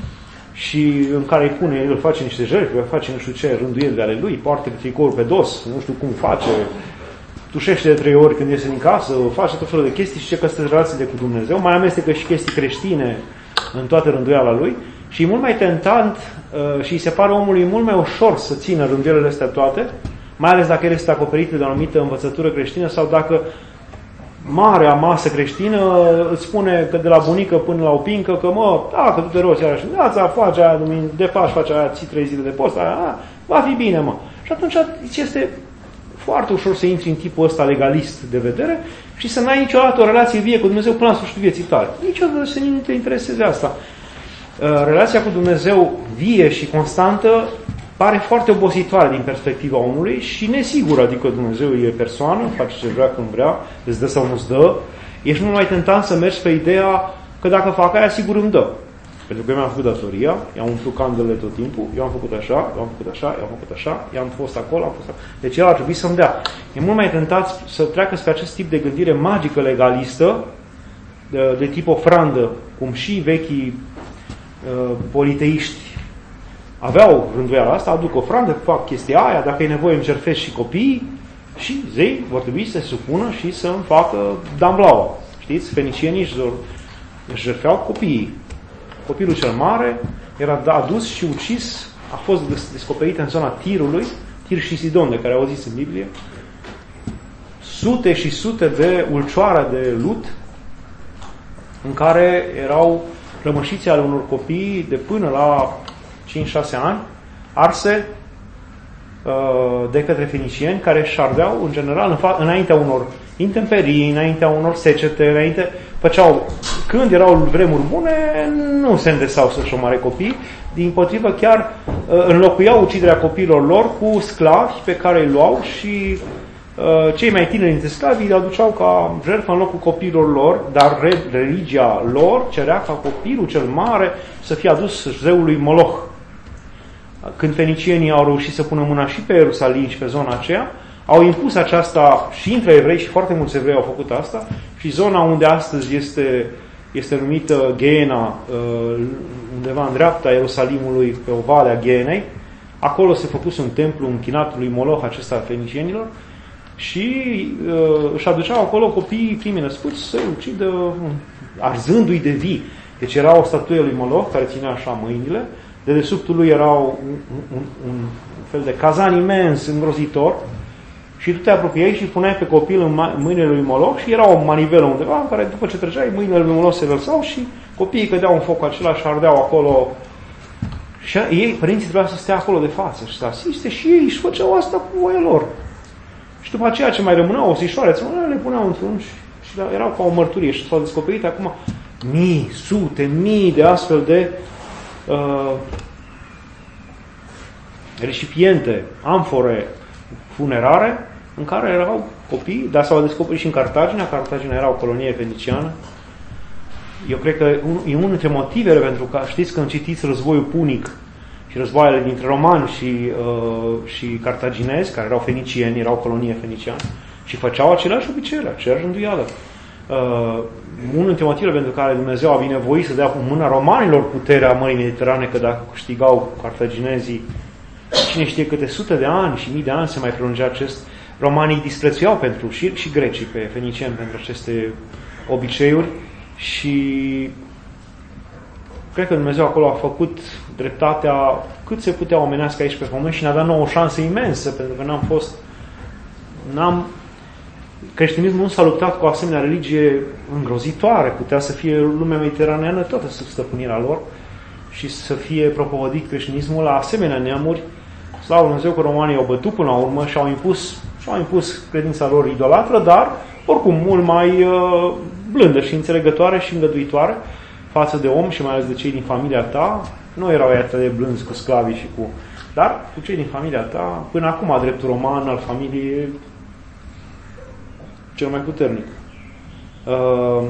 și în care îi pune, el face niște jertfe, face nu știu ce rânduieli de ale lui, poartă tricoul pe dos, nu știu cum face, tușește de trei ori când iese din casă, face tot felul de chestii și ce că sunt relațiile cu Dumnezeu, mai amestecă și chestii creștine în toată rânduiala lui și e mult mai tentant uh, și îi se pare omului mult mai ușor să țină rânduielile astea toate, mai ales dacă el este acoperit de o anumită învățătură creștină sau dacă marea masă creștină îți spune că de la bunică până la opincă că mă, dacă tu te rogi aia și viața, faci aia de Paști, faci aia, ții trei zile de post, aia, aia, va fi bine, mă. Și atunci este foarte ușor să intri în tipul ăsta legalist de vedere și să n-ai niciodată o relație vie cu Dumnezeu până la sfârșitul vieții tale. Niciodată să nu te intereseze asta. Relația cu Dumnezeu vie și constantă pare foarte obositoare din perspectiva omului și nesigură, adică Dumnezeu e persoană, face ce vrea când vrea, îți dă sau nu-ți dă. Ești mult mai tentant să mergi pe ideea că dacă fac aia, sigur îmi dă. Pentru că eu mi-am făcut datoria, i-am umplut candelele tot timpul, eu am făcut așa, eu am făcut așa, eu am făcut așa, i-am fost acolo, am fost acolo. Deci el ar trebui să-mi dea. E mult mai tentat să treacă spre acest tip de gândire magică legalistă, de, de tip ofrandă, cum și vechii uh, politeiști aveau rânduiala asta, aduc ofrandă, fac chestia aia, dacă e nevoie îmi jertfesc și copiii și zei vor trebui să se supună și să îmi facă damblaua. Știți? Fenicienii își jertfeau copiii. Copilul cel mare era adus și ucis, a fost descoperit în zona Tirului, Tir și Sidon, de care auziți în Biblie, sute și sute de ulcioare de lut în care erau rămășițe ale unor copii de până la cinci șase ani, arse de către fenicieni, care își ardeau, în general, înaintea unor intemperii, înaintea unor secete, înainte, făceau, când erau vremuri bune, nu se îndesau să-și omoare copii, dimpotrivă chiar înlocuiau uciderea copiilor lor cu sclavi pe care îi luau și uh, cei mai tineri dintre sclavi îi aduceau ca jertfă în locul copiilor lor, dar religia lor cerea ca copilul cel mare să fie adus zeului Moloch. Când fenicienii au reușit să pună mâna și pe Ierusalim și pe zona aceea, au impus aceasta și între evrei, și foarte mulți evrei au făcut asta, și zona unde astăzi este, este numită Geena, undeva în dreapta Ierusalimului, pe o vale a Geenei, acolo se făcuse un templu închinat lui Moloch, acesta a fenicienilor, și uh, își aduceau acolo copiii primii născuți să-i ucidă arzându-i de vii. Deci era o statuie lui Moloch care ținea așa mâinile, de dedesubtul lui era un, un, un fel de cazan imens, îngrozitor, și tu te apropiai și puneai pe copil în mâinile lui Moloch și era o manivelă undeva în care după ce treceai, mâinile lui Moloch se vărsau și copiii cădeau în foc acela și ardeau acolo. Și ei, părinții trebuia să stea acolo de față și să asiste și ei își făceau asta cu voia lor. Și după aceea ce mai rămâneau osișoare, le puneau într-un și, și erau ca o mărturie și s-au descoperit acum mii, sute, mii de astfel de uh, recipiente, amfore funerare în care erau copii, dar s-au descoperit și în Cartagina. Cartagina era o colonie feniciană. Eu cred că e unul dintre motivele pentru că știți când citiți războiul punic și războaiele dintre romani și, uh, și cartaginezi, care erau fenicieni, erau colonie feniciană, și făceau aceleași obiceiuri, aceeași rânduială. Uh, unul dintre motivele pentru care Dumnezeu a binevoit să dea cu mâna romanilor puterea Mării Mediterane, că dacă câștigau cartaginezii, cine știe câte sute de ani și mii de ani se mai prelungea acest. Romanii disprețuiau pentru și, și grecii pe fenicieni pentru aceste obiceiuri și cred că Dumnezeu acolo a făcut dreptatea cât se putea omenească aici pe pământ și ne-a dat nouă o șansă imensă, pentru că n-am fost n-am creștinismul nu s-a luptat cu o asemenea religie îngrozitoare, putea să fie lumea mediteraneană toată sub stăpânirea lor și să fie propovădit creștinismul la asemenea neamuri. Slavă Dumnezeu că romanii au bătut până la urmă și au impus, și au impus credința lor idolatră, dar oricum mult mai uh, blândă și înțelegătoare și îngăduitoare față de om și mai ales de cei din familia ta. Nu erau atât de blânzi cu sclavii și cu... Dar cu cei din familia ta, până acum dreptul roman al familiei e cel mai puternic. Uh,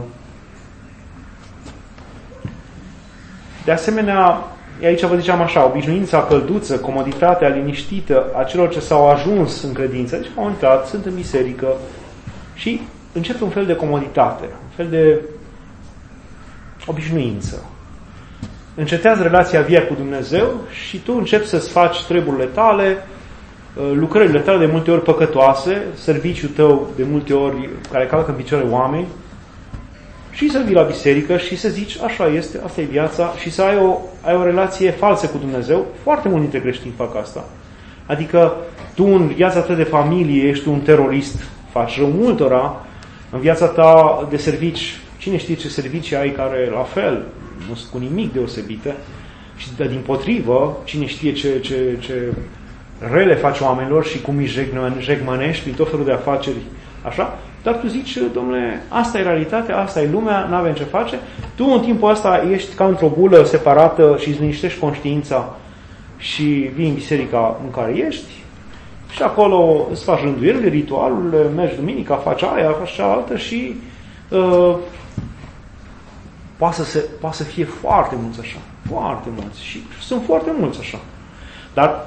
de asemenea, aici vă ziceam așa, obișnuința călduță, comoditatea liniștită a celor ce s-au ajuns în credință, deci au intrat, sunt în biserică și încep un fel de comoditate, un fel de obișnuință. Încetează relația via cu Dumnezeu și tu începi să-ți faci treburile tale, lucrările tale de multe ori păcătoase, serviciul tău de multe ori care calcă în picioare oameni și să vii la biserică și să zici așa este, asta e viața și să ai o, ai o relație falsă cu Dumnezeu. Foarte mulți dintre creștini fac asta. Adică tu în viața ta de familie ești un terorist, faci rău multora, în viața ta de servici, cine știe ce servicii ai care la fel, nu sunt cu nimic deosebite și din potrivă, cine știe ce, ce, ce rele faci oamenilor și cum îi jegmănești prin tot felul de afaceri, așa, dar tu zici, domnule, asta e realitatea, asta e lumea, n-avem ce face. Tu în timpul ăsta ești ca într-o bulă separată și îți liniștești conștiința și vii în biserica în care ești și acolo îți faci rânduielile, ritualurile, mergi duminica, faci aia, faci cealaltă și uh, poate, să se, poate să fie foarte mulți așa, foarte mulți și sunt foarte mulți așa. Dar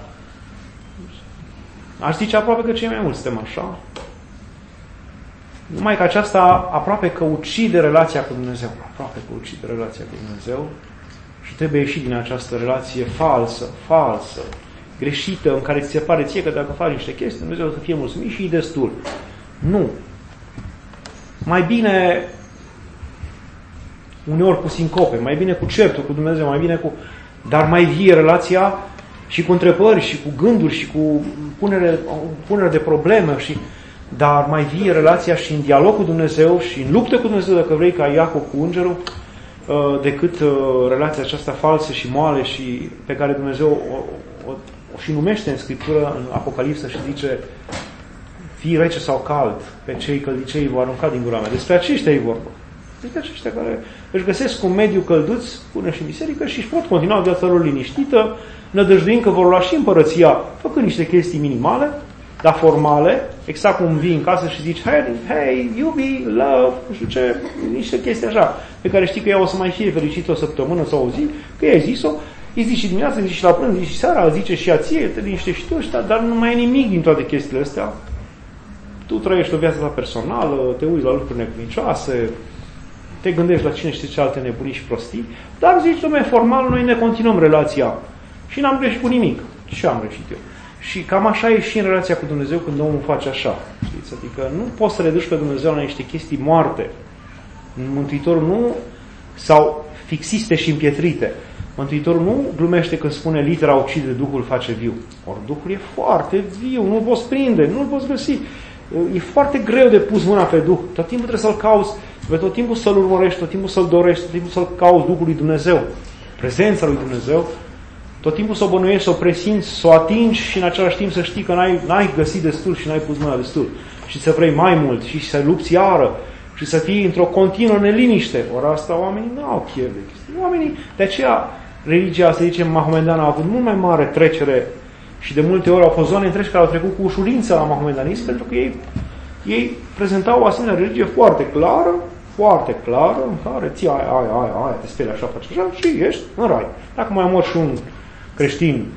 aș zice aproape că cei mai mulți suntem așa. Numai că aceasta aproape că ucide relația cu Dumnezeu. Aproape că ucide relația cu Dumnezeu și trebuie ieși din această relație falsă, falsă, greșită, în care ți se pare ție că dacă faci niște chestii, Dumnezeu să fie mulțumit și e destul. Nu. Mai bine uneori cu sincope, mai bine cu certuri cu Dumnezeu, mai bine cu... Dar mai vie relația și cu întrebări, și cu gânduri, și cu punere, punere de probleme, și, dar mai vie relația și în dialog cu Dumnezeu și în luptă cu Dumnezeu, dacă vrei, ca Iacov cu îngerul, decât relația aceasta falsă și moale și pe care Dumnezeu o, o, o și numește în Scriptură, în Apocalipsă, și zice fii rece sau cald, pe cei căldicei vor arunca din gura mea. Despre aceștia e vorba. Despre aceștia care își găsesc un mediu călduț până și în biserică și își pot continua viața lor liniștită, nădăjduind că vor lua și împărăția, făcând niște chestii minimale, dar formale, exact cum vii în casă și zici, hey, hey, iubi, love, nu știu ce, niște chestii așa, pe care știi că ea o să mai fie fericită o săptămână sau o zi, că i-ai zis-o, îi zici și dimineața, îi zici și la prânz, îi zici și seara, îi zice și ea ție, te liniștești și tu, ăștia, dar nu mai e nimic din toate chestiile astea. Tu trăiești o viață ta personală, te uiți la lucruri necuvincioase, te gândești la cine știe ce alte nebunii și prostii, dar zici, dom'le, formal, noi ne continuăm relația și n-am greșit cu nimic. Ce am greșit eu? Și cam așa e și în relația cu Dumnezeu când omul face așa. Știți? Adică nu poți să reduci pe Dumnezeu la niște chestii moarte. Mântuitorul nu, sau fixiste și împietrite. Mântuitorul nu glumește când spune litera ucide, Duhul face viu. Ori Duhul e foarte viu, nu-l poți prinde, nu-l poți găsi. E foarte greu de pus mâna pe Duh. Tot timpul trebuie să-l cauți, tot timpul să-l urmărești, tot timpul să-l dorești, tot timpul să-l cauți Duhul lui Dumnezeu. Prezența lui Dumnezeu. Tot timpul să o bănuiești, să o presimți, să o atingi și în același timp să știi că n-ai, n-ai găsit destul și n-ai pus mâna destul. Și să vrei mai mult și să lupți iară și să fii într-o continuă neliniște. Ori asta oamenii n-au chef de chestii. Oamenii, de aceea religia, să zicem, mahomedană a avut mult mai mare trecere și de multe ori au fost zone întregi care au trecut cu ușurință la mahomedanism pentru că ei, ei prezentau o asemenea religie foarte clară, foarte clară, în care ții aia, aia, aia, aia, te speli așa, faci așa și ești în rai. Dacă mai mor și un creștin,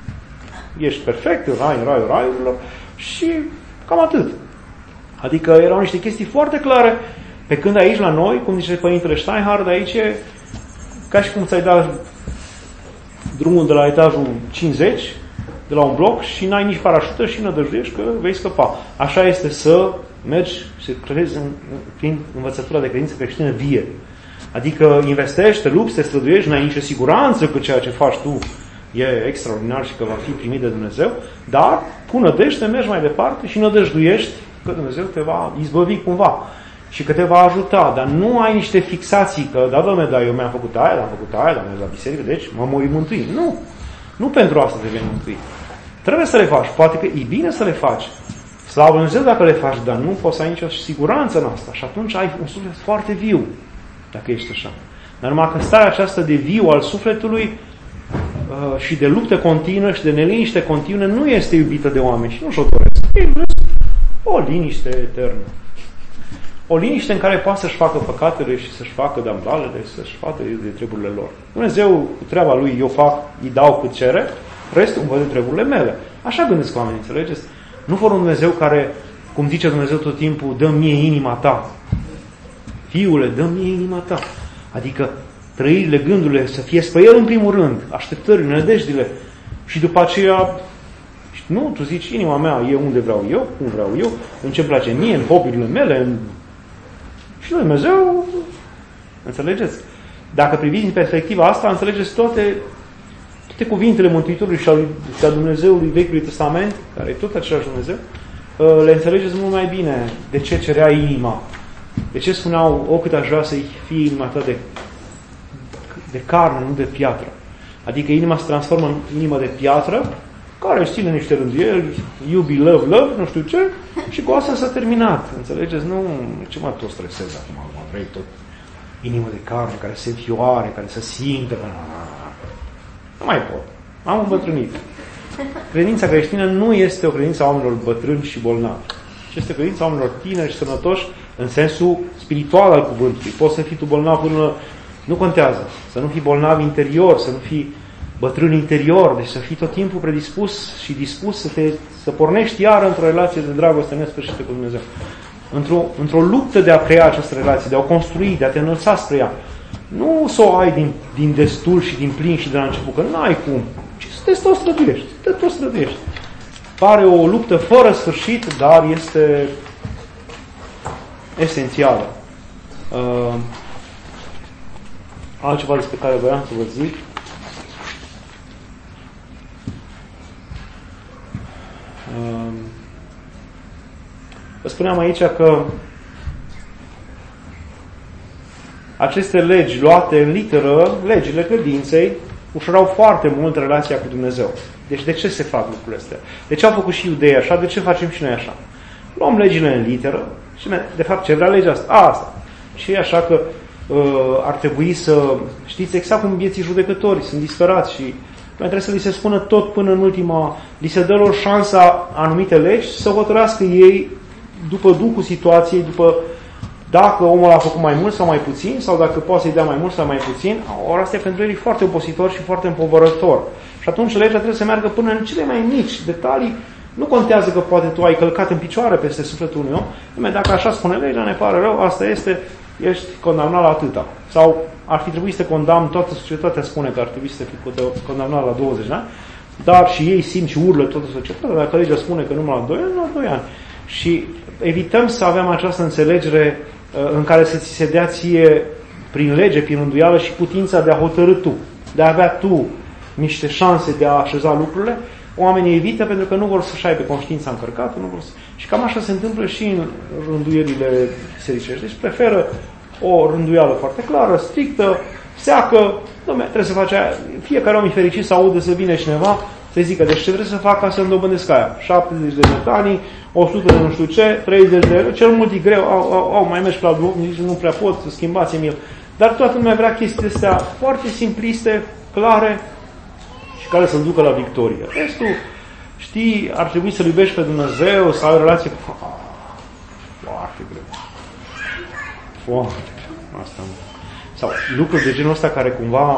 ești perfect, în rai, în raiul raiurilor și cam atât. Adică erau niște chestii foarte clare Pe când aici la noi, cum zice Părintele Steinhardt, aici e ca și cum ți-ai dat drumul de la etajul cincizeci, de la un bloc și n-ai nici parașută și nădăjduiești că vei scăpa. Așa este să mergi, să crezi în, prin învățătura de credință creștină vie. Adică investești, te lupți, te străduiești, n-ai nicio siguranță că ceea ce faci tu e extraordinar și că va fi primit de Dumnezeu, dar cu nădejde mergi mai departe și nădăjduiești că Dumnezeu te va izbăvi cumva și că te va ajuta, dar nu ai niște fixații că, da, Doamne, da, eu mi-am făcut aia, am făcut aia, dar am mers la biserică, deci mă voi mântui. Nu! Nu pentru asta te vei mântui. Trebuie să le faci. Poate că e bine să le faci. Slavă Dumnezeu dacă le faci, dar nu poți să ai nicio siguranță în asta. Și atunci ai un suflet foarte viu, dacă ești așa. Dar numai că starea aceasta de viu al sufletului uh, și de luptă continuă și de neliniște continuă nu este iubită de oameni și nu și-o doresc. Ei o liniște eternă. O liniște în care poate să-și facă păcatele și să-și facă dambalele, să-și facă de treburile lor. Dumnezeu, cu treaba Lui, eu fac, îi dau cât cere, restul îmi văd de treburile mele. Așa gândesc oamenii, înțelegeți? Nu vor un Dumnezeu care, cum zice Dumnezeu tot timpul, dă mie inima ta. Fiule, dă mie inima ta. Adică trăirile, gândurile să fie spre El în primul rând, așteptările, nădejdile. Și după aceea, nu, tu zici, inima mea e unde vreau eu, cum vreau eu, în ce-mi place mie, în hobby-urile mele, în... și Dumnezeu, înțelegeți? Dacă priviți din perspectiva asta, înțelegeți toate, toate cuvintele Mântuitorului și a Dumnezeului Vechiului Testament, care e tot același Dumnezeu, le înțelegeți mult mai bine de ce cerea inima. De ce spuneau, o cât aș vrea să-i fie inima ta de, de carne, nu de piatră. Adică inima se transformă în inimă de piatră, care își ține niște rânduieli, iubi, love, love, nu știu ce, și cu asta s-a terminat. Înțelegeți? Nu, ce mă tot stresez acum, acum vrei tot inimă de carne, care se înfioare, care se simte. Nu mai pot. Am îmbătrânit. Credința creștină nu este o credință a oamenilor bătrâni și bolnavi, ci este credința a oamenilor tineri și sănătoși în sensul spiritual al cuvântului. Poți să fii tu bolnav până... Nu contează. Să nu fii bolnav interior, să nu fii bătrân interior, deci să fii tot timpul predispus și dispus să, te, să pornești iar într-o relație de dragoste nesfârșită cu Dumnezeu. Într-o, într-o luptă de a crea această relație, de a o construi, de a te înălța spre ea. Nu să o ai din, din destul și din plin și de la început, că n-ai cum, ci să te tot străduiești, te tot străduiești. Pare o luptă fără sfârșit, dar este esențială. Uh, altceva despre care voiam să vă zic. Vă spuneam aici că aceste legi luate în literă, legile credinței, ușurau foarte mult relația cu Dumnezeu. Deci de ce se fac lucrurile astea? De ce au făcut și iudeii așa? De ce facem și noi așa? Luăm legile în literă și de fapt ce vrea legea asta? A, asta. Și așa că uh, ar trebui să știți exact cum vieții judecătorii sunt disperați și trebuie să li se spună tot până în ultima, li se dă lor șansa anumite legi să hotărească ei după duhul situației, după dacă omul a făcut mai mult sau mai puțin, sau dacă poate să-i dea mai mult sau mai puțin, ori asta e pentru ei foarte obositor și foarte împovărător. Și atunci legea trebuie să meargă până în cele mai mici detalii. Nu contează că poate tu ai călcat în picioare peste sufletul unui om, dacă așa spune legea, ne pare rău, asta este, ești condamnat la atâta. Sau ar fi trebuit să te condamn, toată societatea spune că ar trebui să fii condamnat la douăzeci de ani, dar și ei simt și urlă toată societatea, dacă legea spune că numai la doi ani, la doi ani. Și evităm să avem această înțelegere în care să ți se dea ție prin lege, prin rânduială și putința de a hotărî tu, de a avea tu niște șanse de a așeza lucrurile. Oamenii evită pentru că nu vor să-și aibă conștiința încărcată, nu vor să... și cam așa se întâmplă și în rânduierile bisericești. Deci preferă o rânduială foarte clară, strictă, seacă, dom'le, trebuie să faci aia. Fiecare om e fericit să audă să vină cineva să zică, deci ce vrei să fac ca să-mi dobândesc aia? șaptezeci de metanii, o sută de nu știu ce, treizeci de euro, cel mult e greu, au, au, au mai mergi la drum, nici nu prea pot, schimbați-mi-l. Dar toată lumea vrea chestiile astea foarte simpliste, clare și care să-l ducă la victorie. Restul, știi, ar trebui să-L iubești pe Dumnezeu, să ai o relație cu... Foarte greu. Foarte greu. Asta nu. Sau lucruri de genul ăsta care cumva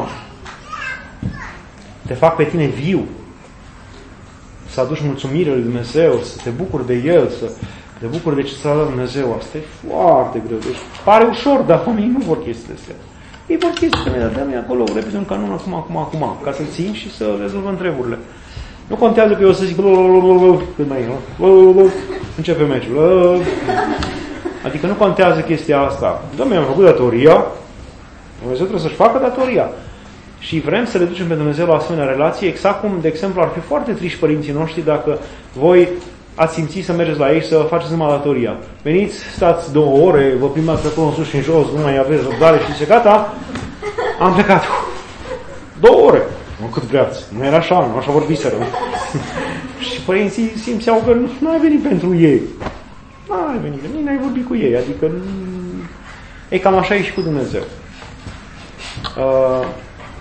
te fac pe tine viu, să aduci mulțumire lui Dumnezeu, să te bucuri de El, să te bucuri de ce ți-a dat Dumnezeu, asta e foarte greu. Deci pare ușor, dar oamenii nu vor chestiile astea. Ei vor chestiile, dar dă-mi acolo, repede un canon acum, acum, acum, ca să-l țin și să rezolvăm treburile. Nu contează că eu o să zic cât mai e, începe meciul. Adică nu contează chestia asta. Doamne, am făcut datoria, Dumnezeu trebuie să-și facă datoria. Și vrem să le ducem pe Dumnezeu la asemenea relație, exact cum, de exemplu, ar fi foarte triști părinții noștri dacă voi ați simțit să mergeți la ei și să faceți numai datoria. Veniți, stați două ore, vă plimați pe acolo în sus și în jos, nu mai aveți răbdare și zice, gata, am plecat. Două ore. Nu cât vreați. Nu era așa, nu așa vorbiseră. Și părinții simțeau că nu ai venit pentru ei. Nu ai venit, nici n-ai vorbit cu ei. Adică, e cam așa e și cu Dumnezeu. Uh,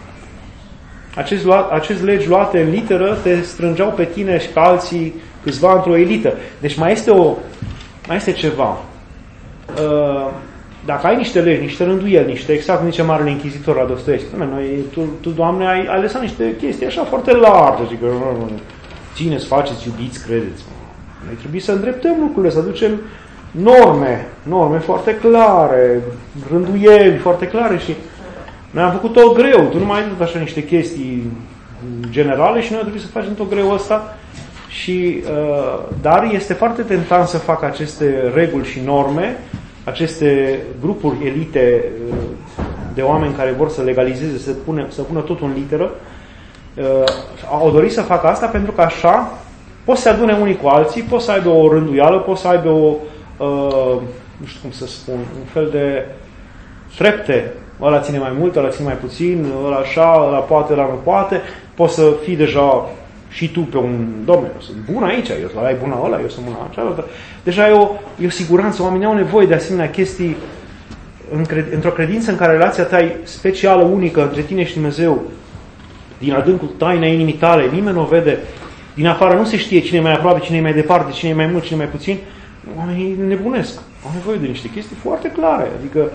acest, acest legi luate în literă te strângeau pe tine și pe alții câțiva într-o elită. Deci mai este, o, mai este ceva. Uh, dacă ai niște legi, niște rânduieli, niște, exact cum zice Marele Inchizitor la Dostoevski, noi, tu, tu, Doamne, ai, ai lăsat niște chestii așa foarte largi, adică țineți, faceți, iubiți, credeți. Noi trebuie să îndreptăm lucrurile, să aducem norme, norme foarte clare, rânduieli foarte clare și noi am făcut tot greu. Tu nu mai ai tot așa niște chestii generale și noi trebuie să facem tot greu ăsta. Și, uh, dar este foarte tentant să facă aceste reguli și norme, aceste grupuri elite uh, de oameni care vor să legalizeze, să, pune, să pună totul în literă, uh, au dorit să facă asta pentru că așa pot să se adune unii cu alții, pot să aibă o rânduială, pot să aibă o, uh, nu știu cum să spun, un fel de trepte. Ăla ține mai mult, ăla ține mai puțin, ăla așa, ăla poate, ăla nu poate. Poți să fii deja și tu pe un domeniu. Eu sunt bun aici, eu sunt ai bună ăla, eu sunt bună cealaltă. Deja e o, e o siguranță, oamenii au nevoie de asemenea chestii într-o credință în care relația ta e specială, unică între tine și Dumnezeu, din adâncul taina inimii tale, nimeni nu o vede, din afară nu se știe cine e mai aproape, cine e mai departe, cine e mai mult, cine e mai puțin. Oamenii nebunesc. Au nevoie de niște chestii foarte clare. Adică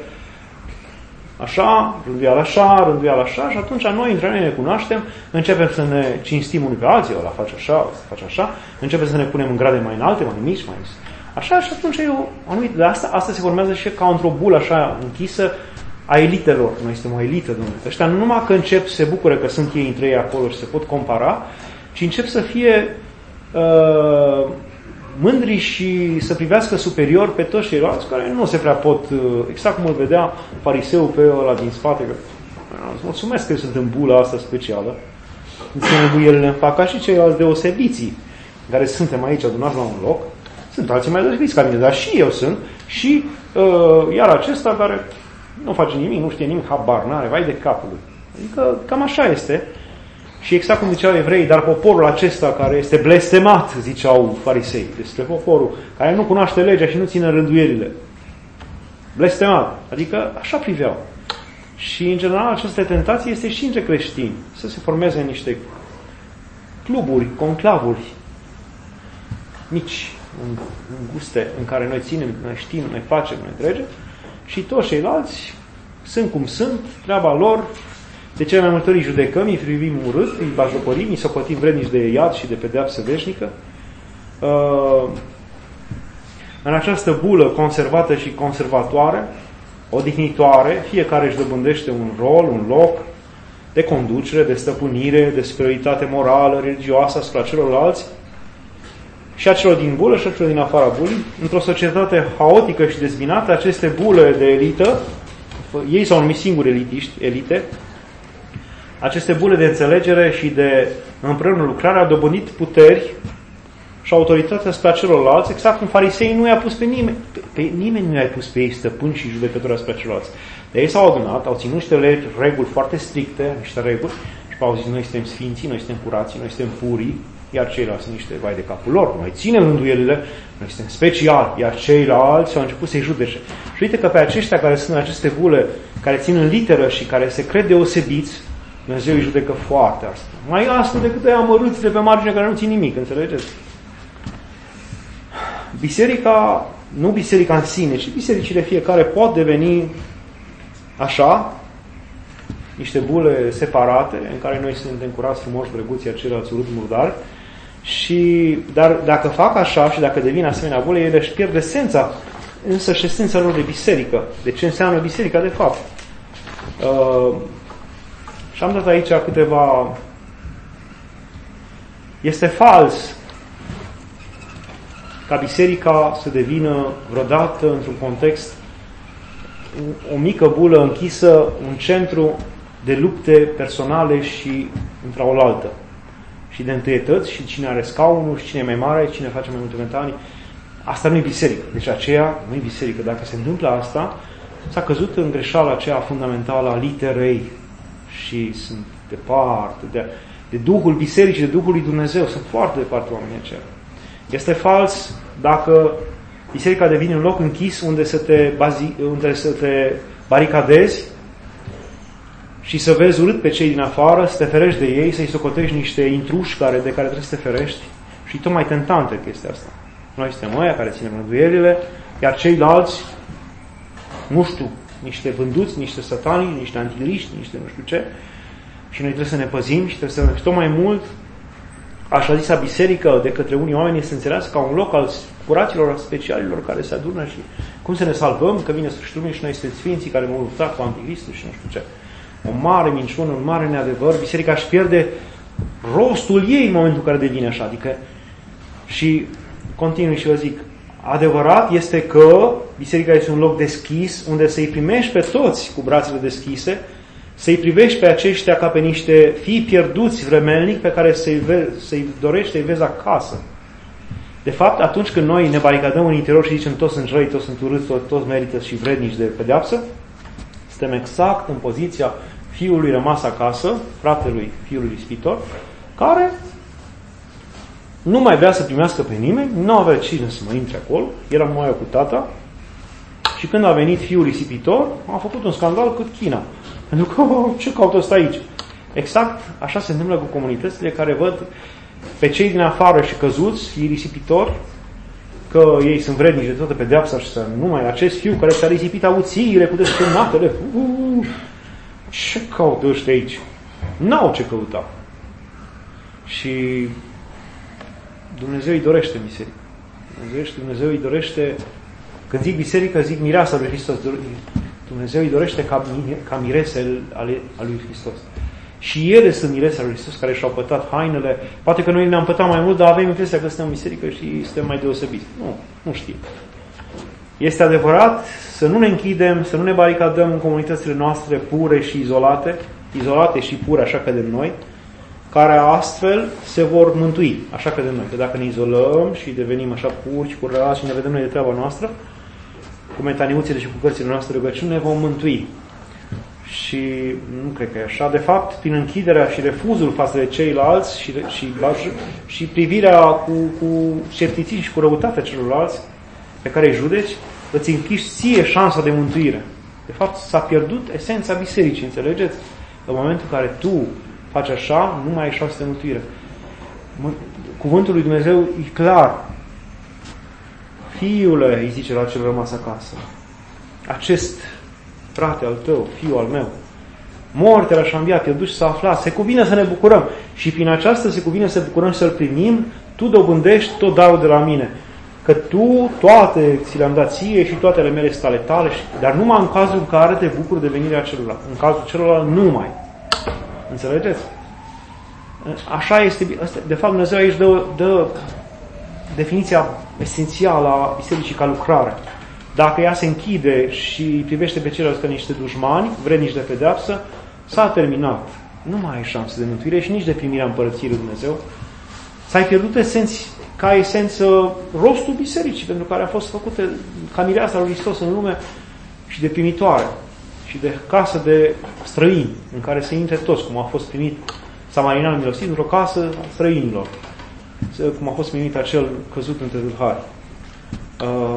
așa, rânduială așa, rânduială așa și atunci noi între noi ne cunoaștem, începem să ne cinstim unii pe alții, ăla face așa, ăla face așa, începem să ne punem în grade mai înalte, mai mici, mai așa și atunci e o anumită, de asta, asta se formează și ca într-o bulă așa închisă a elitelor. Noi suntem o elită, domnule. Ăștia nu numai că încep să se bucure că sunt ei între ei acolo și se pot compara, ci încep să fie uh, mândri și să privească superior pe toți ceilalți care nu se prea pot, exact cum îl vedea fariseul pe ăla din spate, că îți mulțumesc că sunt în bula asta specială, ele îmi fac ca și ceilalți deosebiții, care suntem aici adunați la un loc, sunt alții mai deosebiți ca mine, dar și eu sunt, și uh, iar acesta care nu face nimic, nu știe nimic, habar n-are, vai de capul lui. Adică cam așa este. Și exact cum ziceau evrei, dar poporul acesta care este blestemat, ziceau farisei, despre poporul care nu cunoaște legea și nu ține rânduielile. Blestemat. Adică așa priveau. Și în general această tentație este și între creștini. Să se formeze niște cluburi, conclavuri mici, înguste, în care noi ținem, noi știm, noi facem, noi trece. Și toți ceilalți sunt cum sunt, treaba lor. De cele mai multe ori îi judecăm, îi privim urât, îi bajocorim, îi socotim vrednici de iad și de pedeapsă veșnică. În această bulă conservată și conservatoare, odihnitoare, fiecare își dobândește un rol, un loc de conducere, de stăpânire, de superioritate morală, religioasă asupra celorlalți și a celor din bulă și a celor din afara bulii. Într-o societate haotică și dezbinată, aceste bule de elită, ei s-au numit singuri elitiști, elite, aceste bule de înțelegere și de împreună lucrare au dobândit puteri și autoritatea asupra celorlalți, exact cum farisei nu i-a pus pe nimeni. Pe, pe nimeni nu i-a pus pe ei stăpâni și judecători asupra celorlalți. De ei s-au adunat, au ținut niște legi, reguli foarte stricte, niște reguli, și au zis, noi suntem sfinții, noi suntem curații, noi suntem purii, iar ceilalți sunt niște vai de capul lor. Noi ținem rânduielile, noi suntem speciali, iar ceilalți au început să-i judece. Și uite că pe aceștia care sunt în aceste bule, care țin în literă și care se cred deosebiți, Dumnezeu îi judecă foarte asta. Mai asta decât aia amărâți de pe margine care nu țin nimic, înțelegeți? Biserica, nu biserica în sine, ci bisericile fiecare pot deveni așa, niște bule separate, în care noi suntem curați, frumoși, drăguți, iar ceilalți urât, murdari, Și, dar dacă fac așa și dacă devin asemenea bule, ele își pierd esența, însă și esența lor de biserică. De ce înseamnă biserica de fapt? Uh, și am dat aici câteva... Este fals ca biserica să devină vreodată, într-un context, o mică bulă închisă, un centru de lupte personale și între oaltă. Și de întâietăți, și cine are scaunul, și cine e mai mare, cine face mai multe metanii. Asta nu e biserică. Deci aceea nu e biserică. Dacă se întâmplă asta, s-a căzut în greșeala aceea fundamentală a literei și sunt departe de, de Duhul Bisericii, de Duhul lui Dumnezeu. Sunt foarte departe oamenii aceia. Este fals dacă biserica devine un loc închis unde să te, bazi, unde să te baricadezi și să vezi urât pe cei din afară, să te ferești de ei, să-i socotești niște intruși care, de care trebuie să te ferești. Și tot mai tentantă chestia asta. Noi suntem ăia care ținem rânduielile, iar ceilalți, nu știu, niște vânduți, niște satanii, niște antiliști, niște nu știu ce, și noi trebuie să ne păzim și trebuie să ne... Și tot mai mult, așa zisa biserică de către unii oameni este înțeleasă ca un loc al curaților, al specialilor care se adună și cum să ne salvăm, că vine sfârșitul lumii și noi suntem sfinții care vom lupta cu anticristul și nu știu ce. O mare minciună, un mare neadevăr. Biserica își pierde rostul ei în momentul în care devine așa. Adică, și continui și vă zic, adevărat este că biserica este un loc deschis unde să-i primești pe toți cu brațele deschise, să-i privești pe aceștia ca pe niște fii pierduți vremelnic pe care să-i, ve- să-i dorești să-i vezi acasă. De fapt, atunci când noi ne baricadăm în interior și zicem toți sunt răi, toți sunt urâți, toți, toți merită și vrednici de pedeapsă, suntem exact în poziția fiului rămas acasă, fratelui fiului ispitor, care nu mai vrea să primească pe nimeni, nu avea cine să mă intre acolo, era mai cu tata, și când a venit fiul risipitor, a făcut un scandal cât China. Pentru că, oh, ce caută ăsta aici? Exact așa se întâmplă cu comunitățile care văd pe cei din afară și căzuți, fii risipitori, că ei sunt vrednici de toată pedeapsa și să numai acest fiu care ți-a risipit avuțiile cu desfrânatele. Uh, ce caută ăștia aici? N-au ce căuta. Și Dumnezeu îi dorește în biserică. Dumnezeu, Dumnezeu îi dorește, când zic biserică, zic mireasa lui Hristos. Dumnezeu îi dorește ca, ca mirese ale, a lui Hristos. Și ele sunt mirese lui Hristos care și-au pătat hainele. Poate că noi ne-am pătat mai mult, dar avem impresia că suntem în biserică și suntem mai deosebiți. Nu, nu știu. Este adevărat să nu ne închidem, să nu ne baricadăm în comunitățile noastre pure și izolate, izolate și pure, așa că de noi, care astfel se vor mântui, așa că de noi. Că dacă ne izolăm și devenim așa puri și curărați și ne vedem noi de treaba noastră, cu metaniuțele și cu cărțile noastre de rugăciune, ne vom mântui. Și nu cred că e așa. De fapt, prin închiderea și refuzul față de ceilalți și, și, și privirea cu, cu scepticism și cu răutatea celorlalți pe care îi judeci, îți închiși ție șansa de mântuire. De fapt, s-a pierdut esența bisericii, înțelegeți? În momentul în care tu faci așa, nu mai ai șansă de mântuire. Cuvântul lui Dumnezeu e clar. Fiule, îi zice la cel rămas acasă, acest frate al tău, fiul al meu, moartea l-a șambiat, te duci să afla, se cuvine să ne bucurăm. Și prin aceasta se cuvine să bucurăm și să-l primim, tu dobândești tot darul de la mine. Că tu toate ți le-am dat ție și toate ale mele sunt ale tale, dar numai în cazul în care te bucuri de venirea celuilalt. În cazul celorlalți, numai. Înțelegeți? Așa este. De fapt, Dumnezeu aici dă, dă definiția esențială a bisericii ca lucrare. Dacă ea se închide și privește pe ceilalți ca niște dușmani, vrednici de pedeapsă, s-a terminat. Nu mai ai șanse de mântuire și nici de primirea împărăției lui Dumnezeu. S-ai pierdut esenți, ca esență rostul bisericii, pentru care a fost făcută ca mireasa lui Hristos în lume și de primitoare și de casă de străini, în care se intre toți, cum a fost primit Samarineanul milostiv într-o casă a străinilor, cum a fost primit acel căzut între tâlhari. Uh,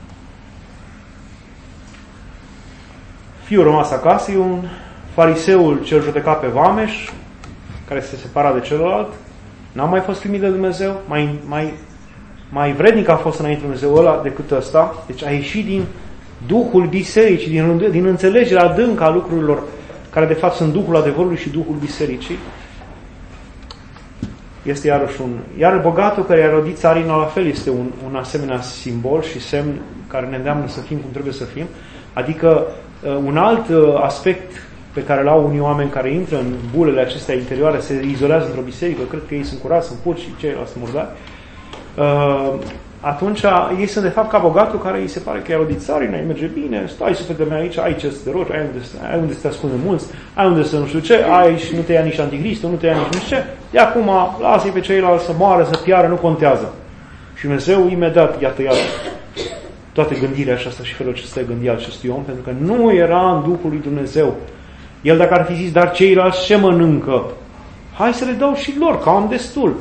Fiul rămas acasă e un fariseul cel judecat pe vameș, care se separa de celălalt, n-a mai fost primit de Dumnezeu, mai, mai, mai vrednic a fost înainte Dumnezeu ăla decât ăsta, deci a ieșit din Duhul Bisericii, din, din înțelegerea adâncă a lucrurilor, care de fapt sunt Duhul adevărului și Duhul Bisericii. este iarăși un... Iar bogatul care i-a rodit țarina la fel este un, un asemenea simbol și semn care ne îndeamnă să fim cum trebuie să fim. Adică un alt aspect pe care l-au unii oameni care intră în bulele acestea interioare, se izolează într-o biserică, cred că ei sunt curați, sunt puși și ceilalți sunt murdari, atunci ei sunt de fapt ca bogatul care îi se pare că i-a rodit țarina, îi merge bine, stai sufletul meu aici, ai ce să te rogi, ai unde, ai unde să te ascunde mulți, ai unde să nu știu ce, ai și nu te ia nici anticristul, nu te ia nici nu știu ce, de acum lasă-i pe ceilalți să moară, să piară, nu contează. Și Dumnezeu imediat i-a tăiat toate gândirea aceasta și felul acesta de gândi acestui om, pentru că nu era în Duhul lui Dumnezeu. El dacă ar fi zis, dar ceilalți ce mănâncă? Hai să le dau și lor, că am destul.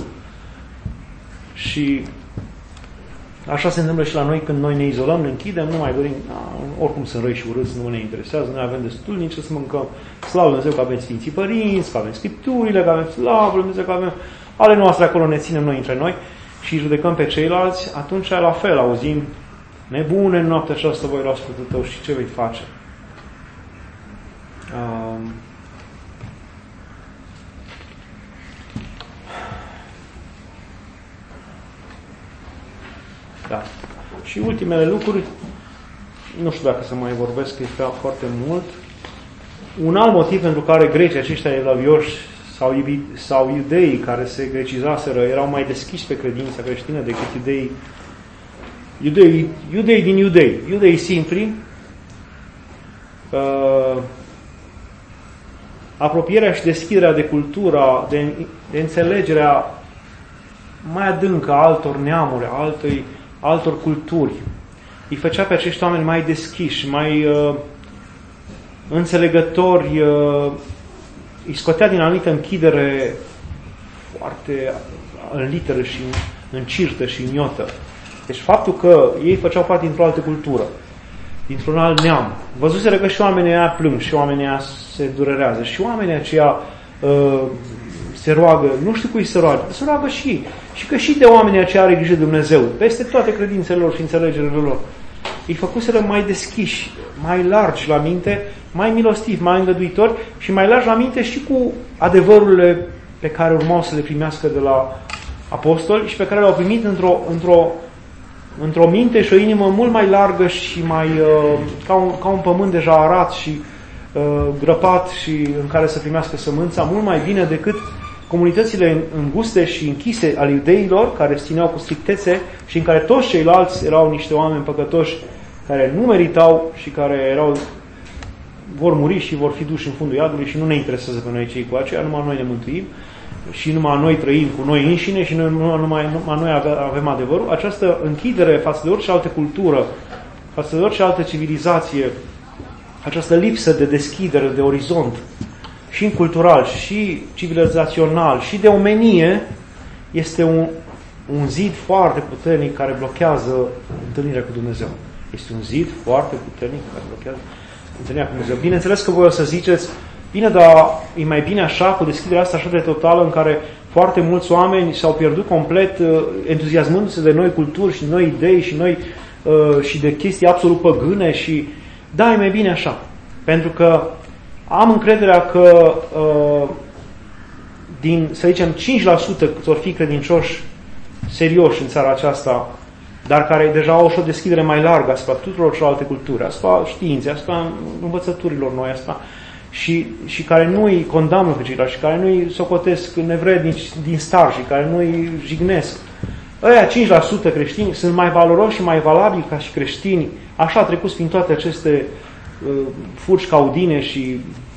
Și așa se întâmplă și la noi când noi ne izolăm, ne închidem, nu mai dorim, a, oricum sunt răi și urâți, nu ne interesează, noi avem destul nici să mâncăm. Slavă Dumnezeu că avem Sfinții Părinți, că avem Scripturile, că avem slavă Dumnezeu, că avem ale noastre acolo, ne ținem noi între noi și judecăm pe ceilalți, atunci la fel auzim, nebune în noaptea aceasta voi lua sfântul tău și ce vei face? Um, da. Și ultimele lucruri, nu știu dacă să mai vorbesc, că este foarte mult. Un alt motiv pentru care grecii aceștia evlavioși sau, sau iudeii care se grecizaseră erau mai deschiși pe credința creștină decât iudeii Iudei, iudei din iudei, iudei simpli, uh, apropierea și deschiderea de cultura, de, de înțelegerea mai adâncă a altor neamuri, a altei, altor culturi, îi făcea pe acești oameni mai deschiși, mai uh, înțelegători, uh, îi scotea din anumită închidere foarte în literă și în cirtă și în iotă. Deci faptul că ei făceau parte dintr-o altă cultură, dintr-un alt neam, văzuseră că și oamenii aia plâng, și oamenii aia se durerează, și oamenii aceia uh, se roagă, nu știu cui se roagă, se roagă și ei. Și că și de oamenii aceia are grijă Dumnezeu, peste toate credințele lor și înțelegerile lor. Îi făcuseră mai deschiși, mai largi la minte, mai milostivi, mai îngăduitori și mai largi la minte și cu adevărurile pe care urmau să le primească de la apostoli și pe care le-au primit într-o, într-o într-o minte și o inimă mult mai largă și mai uh, ca, un, ca un pământ deja arat și uh, grăpat și în care să primească sămânța, mult mai bine decât comunitățile înguste și închise ale iudeilor, care se țineau cu strictețe și în care toți ceilalți erau niște oameni păcătoși care nu meritau și care erau vor muri și vor fi duși în fundul iadului și nu ne interesează pe noi cei cu aceea, numai noi ne mântuim și numai noi trăim cu noi înșine și numai, numai, numai noi avem adevărul. Această închidere față de orice altă cultură, față de orice altă civilizație, această lipsă de deschidere, de orizont, și în cultural, și civilizațional, și de omenie, este un, un zid foarte puternic care blochează întâlnirea cu Dumnezeu. Este un zid foarte puternic care blochează întâlnirea cu Dumnezeu. Bineînțeles că voi o să ziceți, bine, dar e mai bine așa, cu deschiderea asta așa de totală, în care foarte mulți oameni s-au pierdut complet entuziasmându-se de noi culturi și noi idei și noi uh, și de chestii absolut păgâne și da, e mai bine așa. Pentru că am încrederea că uh, din, să zicem, cinci la sută cât vor fi credincioși serioși în țara aceasta, dar care deja au și o deschidere mai largă asupra tuturor celelalte culturi, asupra științei, asupra învățăturilor noi, asupra Și, și care nu îi condamnă pe ceilalți, și care nu îi socotesc nevrednici din start, și care nu îi jignesc. Ăia cinci la sută creștini sunt mai valoroși și mai valabili ca și creștini, așa trecuți prin toate aceste uh, furci caudine și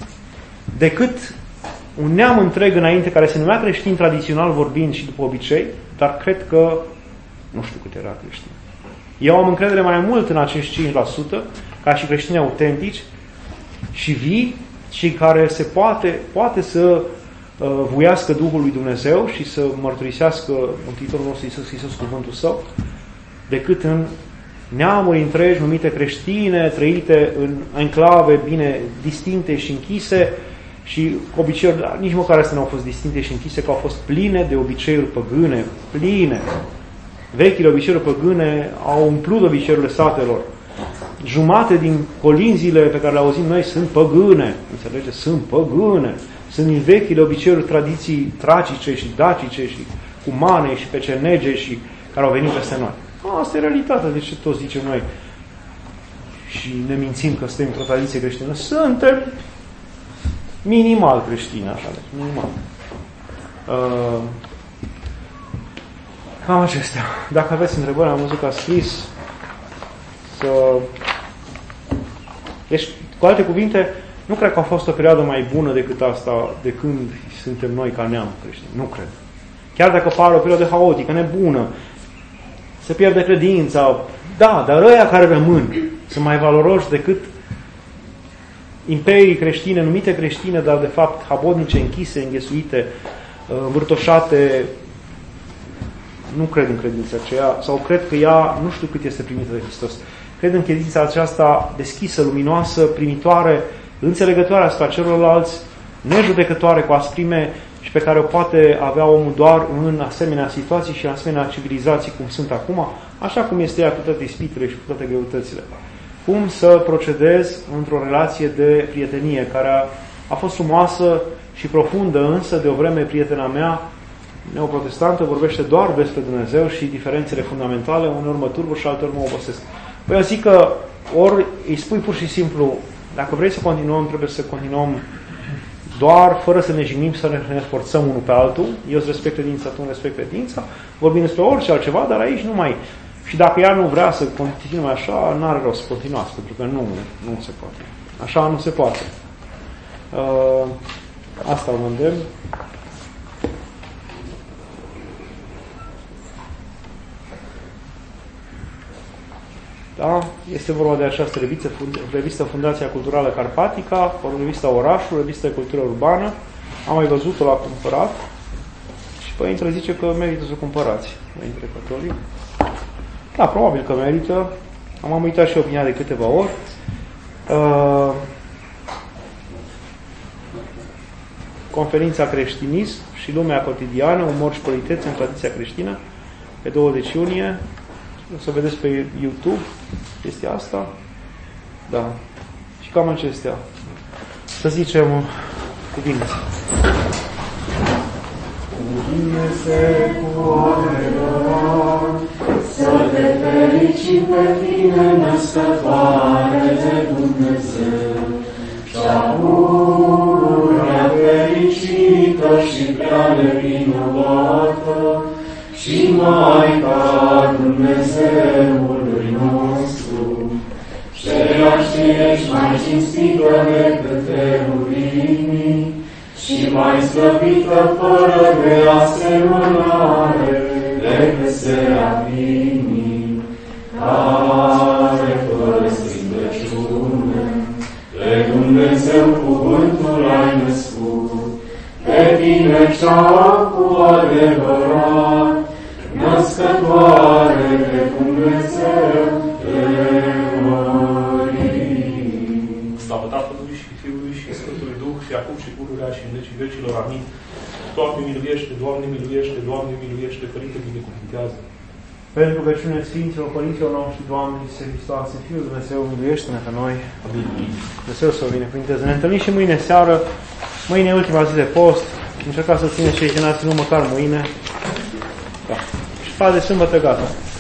decât un neam întreg înainte care se numea creștin tradițional vorbind și după obicei, dar cred că nu știu cât era creștin. Eu am încredere mai mult în acești cinci la sută ca și creștini autentici și vii, și care se poate, poate să uh, vuiască Duhul lui Dumnezeu și să mărturisească Mântuitorul nostru Iisus Hristos cuvântul Său, decât în neamuri întregi numite creștine, trăite în enclave bine distincte și închise și obiceiuri, nici măcar astea nu au fost distincte și închise, că au fost pline de obiceiuri păgâne, pline. Vechile obiceiuri păgâne au umplut obiceiurile satelor. Jumate din colinzile pe care le auzim noi sunt păgâne. Înțelegeți? Sunt păgâne. sunt din vechile obiceiuri, tradiții tragice și dacice și umane și pecenege și care au venit peste noi. Asta e realitatea, de ce toți zicem noi și ne mințim că suntem într-o tradiție creștină? Suntem minimal creștini, așa, minimal. Uh, cam acestea. Dacă aveți întrebări, am văzut că a scris să... Deci, cu alte cuvinte, nu cred că a fost o perioadă mai bună decât asta de când suntem noi ca neam creștini. Nu cred. Chiar dacă pare o perioadă haotică, nebună, se pierde credința, da, dar ăia care rămân sunt mai valoroși decât imperii creștine, numite creștine, dar de fapt habodnice, închise, înghesuite, învârtoșate. Nu cred în credința aceea, sau cred că ea, nu știu cât este primită de Hristos. Cred în credința aceasta deschisă, luminoasă, primitoare, înțelegătoare asupra celorlalți, nejudecătoare cu asprime și pe care o poate avea omul doar în asemenea situații și în asemenea civilizații cum sunt acum, așa cum este ea cu toate ispitele și cu toate greutățile. Cum să procedezi într-o relație de prietenie care a, a fost frumoasă și profundă, însă de o vreme prietena mea neoprotestantă vorbește doar despre Dumnezeu și diferențele fundamentale, uneori mă turbă și alteori mă obosesc. Păi eu zic că ori îi spui pur și simplu, dacă vrei să continuăm, trebuie să continuăm doar fără să ne jignim, să ne forțăm unul pe altul. Eu îți respect credința, tu îmi respect credința, vorbim despre orice altceva, dar aici nu mai... Și dacă ea nu vrea să continue așa, n-are rost să continuați, pentru că nu, nu se poate. Așa nu se poate. Uh, asta mă îndemn. Da? Este vorba de această revistă, revistă Fundația Culturală Carpatica, revista Orașul, revista Cultură Urbană. Am mai văzut-o, l-a cumpărat și Părintele zice că merită să o cumpărați, Părintele Catolic. Da, probabil că merită. Am uitat și opinia de câteva ori. Uh, conferința Creștinism și lumea cotidiană, umor și politețe în tradiția creștină, pe douăzeci iunie. O să vedeți pe YouTube chestia asta. Da. Și cam acestea. Să zicem cuvinte. Dumnezeu cu adevărat, să te fericim pe tine, născătoare de Dumnezeu, cea pururea fericită și prea nevinovată, și Maica Dumnezeului nostru, ceea ce ești mai cinstită decât terurimii și mai slăvită fără de asemănare decât serafimii, care fără stricăciune pe Dumnezeu cuvântul ai născut, pe tine cea cu adevărat, născătoare de Dumnezeu, te mărim. Slavă Tatălui și Fiului și Sfântului Duh și acum și pururea și în vecii vecilor. Amin. Doamne miluiește, Doamne miluiește, Doamne miluiește, Părinte binecuvintează. Pentru rugăciune Sfinților, Părinților noștri, Doamne Iisuse Hristoase, Fiul Dumnezeu, miluiește-ne pe noi. Amin. Dumnezeu să o binecuvinteze. Ne întâlnim și mâine seară. Mâine e ultima zi de post. Încercați să țineți cei jenați, nu măcar mâine. Da. Și pa de sâmbătă, gata.